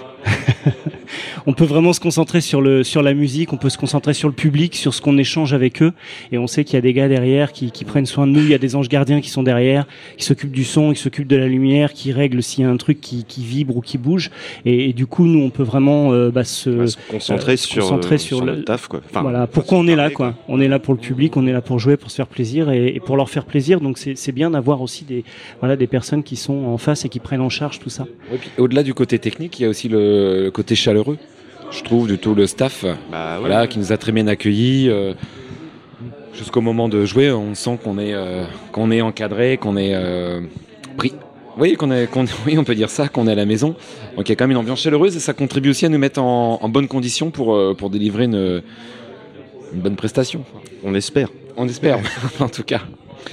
On peut vraiment se concentrer sur le sur la musique, on peut se concentrer sur le public, sur ce qu'on échange avec eux, et on sait qu'il y a des gars derrière qui, qui prennent soin de nous. Il y a des anges gardiens qui sont derrière, qui s'occupent du son, qui s'occupent de la lumière, qui règlent s'il y a un truc qui, qui vibre ou qui bouge. Et, et du coup, nous, on peut vraiment euh, bah, se, Ouais, se concentrer euh, sur, concentrer euh, sur, sur le notre taf, quoi. Enfin, voilà, pourquoi on est là, quoi. On est là pour le public, on est là pour jouer, pour se faire plaisir et, et pour leur faire plaisir. Donc c'est c'est bien d'avoir aussi des voilà des personnes qui sont en face et qui prennent en charge tout ça. Ouais, puis au-delà du côté technique, il y a aussi le, le côté chaleureux, je trouve, du tout le staff, Bah, ouais, voilà, ouais. qui nous a très bien accueillis. euh, jusqu'au moment de jouer, on sent qu'on est, euh, qu'on est encadré, qu'on est euh, pris. Oui, qu'on est, qu'on, oui, on peut dire ça, qu'on est à la maison. Donc il y a quand même une ambiance chaleureuse et ça contribue aussi à nous mettre en, en bonne condition pour, euh, pour délivrer une, une bonne prestation. On espère. On espère, en tout cas.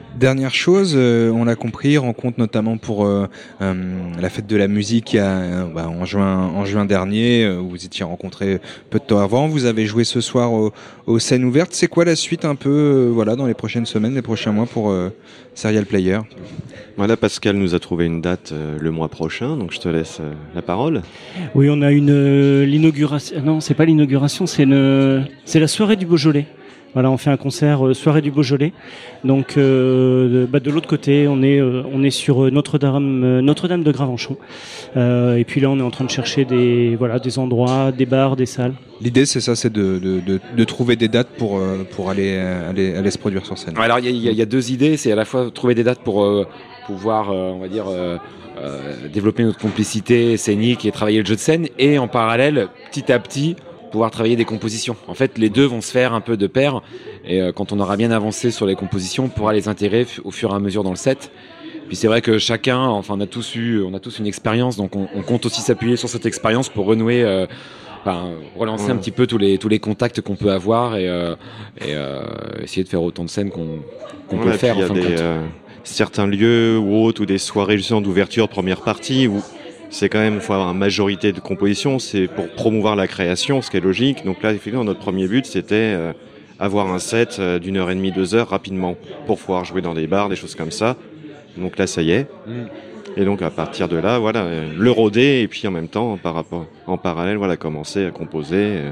Dernière chose, euh, on l'a compris, rencontre notamment pour euh, euh, la fête de la musique il y a, euh, bah, en juin, en juin dernier. Euh, vous étiez rencontrés peu de temps avant. Vous avez joué ce soir au, aux scènes ouvertes. C'est quoi la suite un peu, euh, voilà, dans les prochaines semaines, les prochains mois pour euh, Serial Player? Voilà, Pascal nous a trouvé une date euh, le mois prochain, donc je te laisse euh, la parole. Oui, on a une euh, l'inauguration. Non, c'est pas l'inauguration, c'est une, c'est la soirée du Beaujolais. Voilà, on fait un concert euh, soirée du Beaujolais. Donc, euh, de, bah, de l'autre côté, on est euh, on est sur Notre-Dame euh, Notre-Dame de Gravenchon. Euh, et puis là, on est en train de chercher des voilà des endroits, des bars, des salles. L'idée, c'est ça, c'est de, de, de, de trouver des dates pour euh, pour aller aller aller se produire sur scène. Alors, il y a, y a deux idées, c'est à la fois trouver des dates pour euh, pouvoir, euh, on va dire. Euh, euh, développer notre complicité scénique et travailler le jeu de scène, et en parallèle, petit à petit, pouvoir travailler des compositions. En fait, les deux vont se faire un peu de pair, et euh, quand on aura bien avancé sur les compositions, on pourra les intégrer f- au fur et à mesure dans le set. Puis c'est vrai que chacun, enfin, on a tous eu, on a tous une expérience, donc on, on compte aussi s'appuyer sur cette expérience pour renouer, euh, enfin, relancer ouais. un petit peu tous les tous les contacts qu'on peut avoir, et, euh, et euh, essayer de faire autant de scènes qu'on qu'on ouais, peut le faire. Il y a en fin des, de compte. euh, certains lieux ou autres, ou des soirées justement d'ouverture de première partie où c'est quand même, il faut avoir une majorité de compositions, c'est pour promouvoir la création, ce qui est logique. Donc là, effectivement, notre premier but, c'était euh, avoir un set euh, d'une heure et demie, deux heures rapidement, pour pouvoir jouer dans des bars, des choses comme ça. Donc là, ça y est. Mm. Et donc à partir de là, voilà, euh, le rôder, et puis en même temps, par rapport, en parallèle, voilà, commencer à composer. Euh,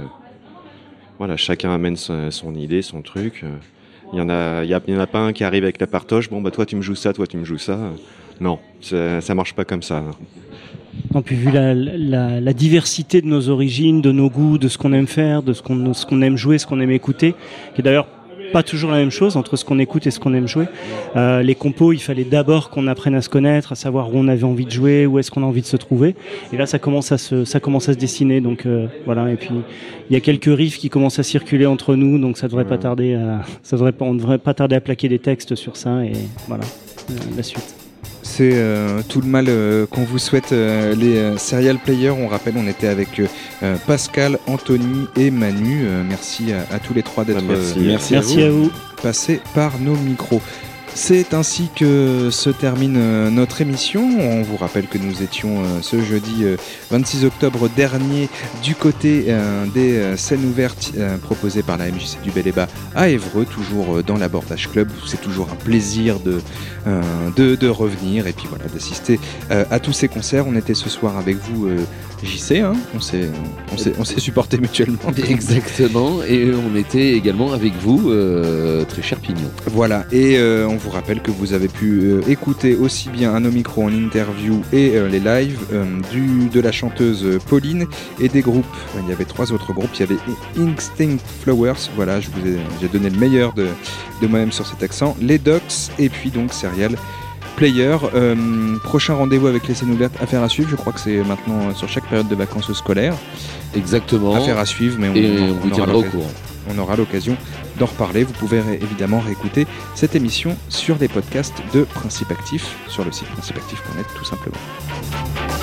voilà, chacun amène son, son idée, son truc. Euh, il y en a, il y, y en a pas un qui arrive avec la partoche. Bon, bah toi, tu me joues ça, toi, tu me joues ça. Non, ça, ça marche pas comme ça. Non, puis vu la, la, la diversité de nos origines, de nos goûts, de ce qu'on aime faire, de ce qu'on, ce qu'on aime jouer, ce qu'on aime écouter, qui est d'ailleurs pas toujours la même chose entre ce qu'on écoute et ce qu'on aime jouer. Euh, les compos, il fallait d'abord qu'on apprenne à se connaître, à savoir où on avait envie de jouer, où est-ce qu'on a envie de se trouver. Et là, ça commence à se, ça commence à se dessiner. Donc euh, voilà. Et puis il y a quelques riffs qui commencent à circuler entre nous, donc ça devrait pas tarder à, ça devrait pas, on devrait pas tarder à plaquer des textes sur ça. Et voilà, euh, la suite. C'est euh, tout le mal euh, qu'on vous souhaite, euh, les euh, Serial Players. On rappelle, on était avec euh, Pascal, Anthony et Manu. Euh, merci à, à tous les trois d'être bah, merci. Euh, merci, merci à vous, à vous. passés par nos micros. C'est ainsi que se termine euh, notre émission. On vous rappelle que nous étions euh, ce jeudi euh, vingt-six octobre dernier du côté euh, des euh, scènes ouvertes euh, proposées par la M J C du Bel-et-Bas à Évreux, toujours euh, dans l'Abordage Club. C'est toujours un plaisir de, euh, de, de revenir et puis voilà, d'assister euh, à tous ces concerts. On était ce soir avec vous, euh, J C, hein, on s'est, on s'est, on s'est supporté mutuellement. Exactement, et on était également avec vous, euh, très cher Pignon. Voilà, et euh, on vous rappelle que vous avez pu euh, écouter aussi bien un Omicron en interview et euh, les lives euh, du, de la chanteuse Pauline et des groupes. Il y avait trois autres groupes, il y avait Instinct Flowers, voilà, je vous ai, j'ai donné le meilleur de, de moi-même sur cet accent, les Docs, et puis donc Serial Player. Euh, prochain rendez-vous avec les scènes ouvertes, affaire à suivre. Je crois que c'est maintenant sur chaque période de vacances scolaires. Exactement. Affaire à suivre, mais on, et on, on vous tiendra au courant. On aura l'occasion d'en reparler. Vous pouvez ré- évidemment réécouter cette émission sur les podcasts de Principe Actif, sur le site principe actif point net tout simplement.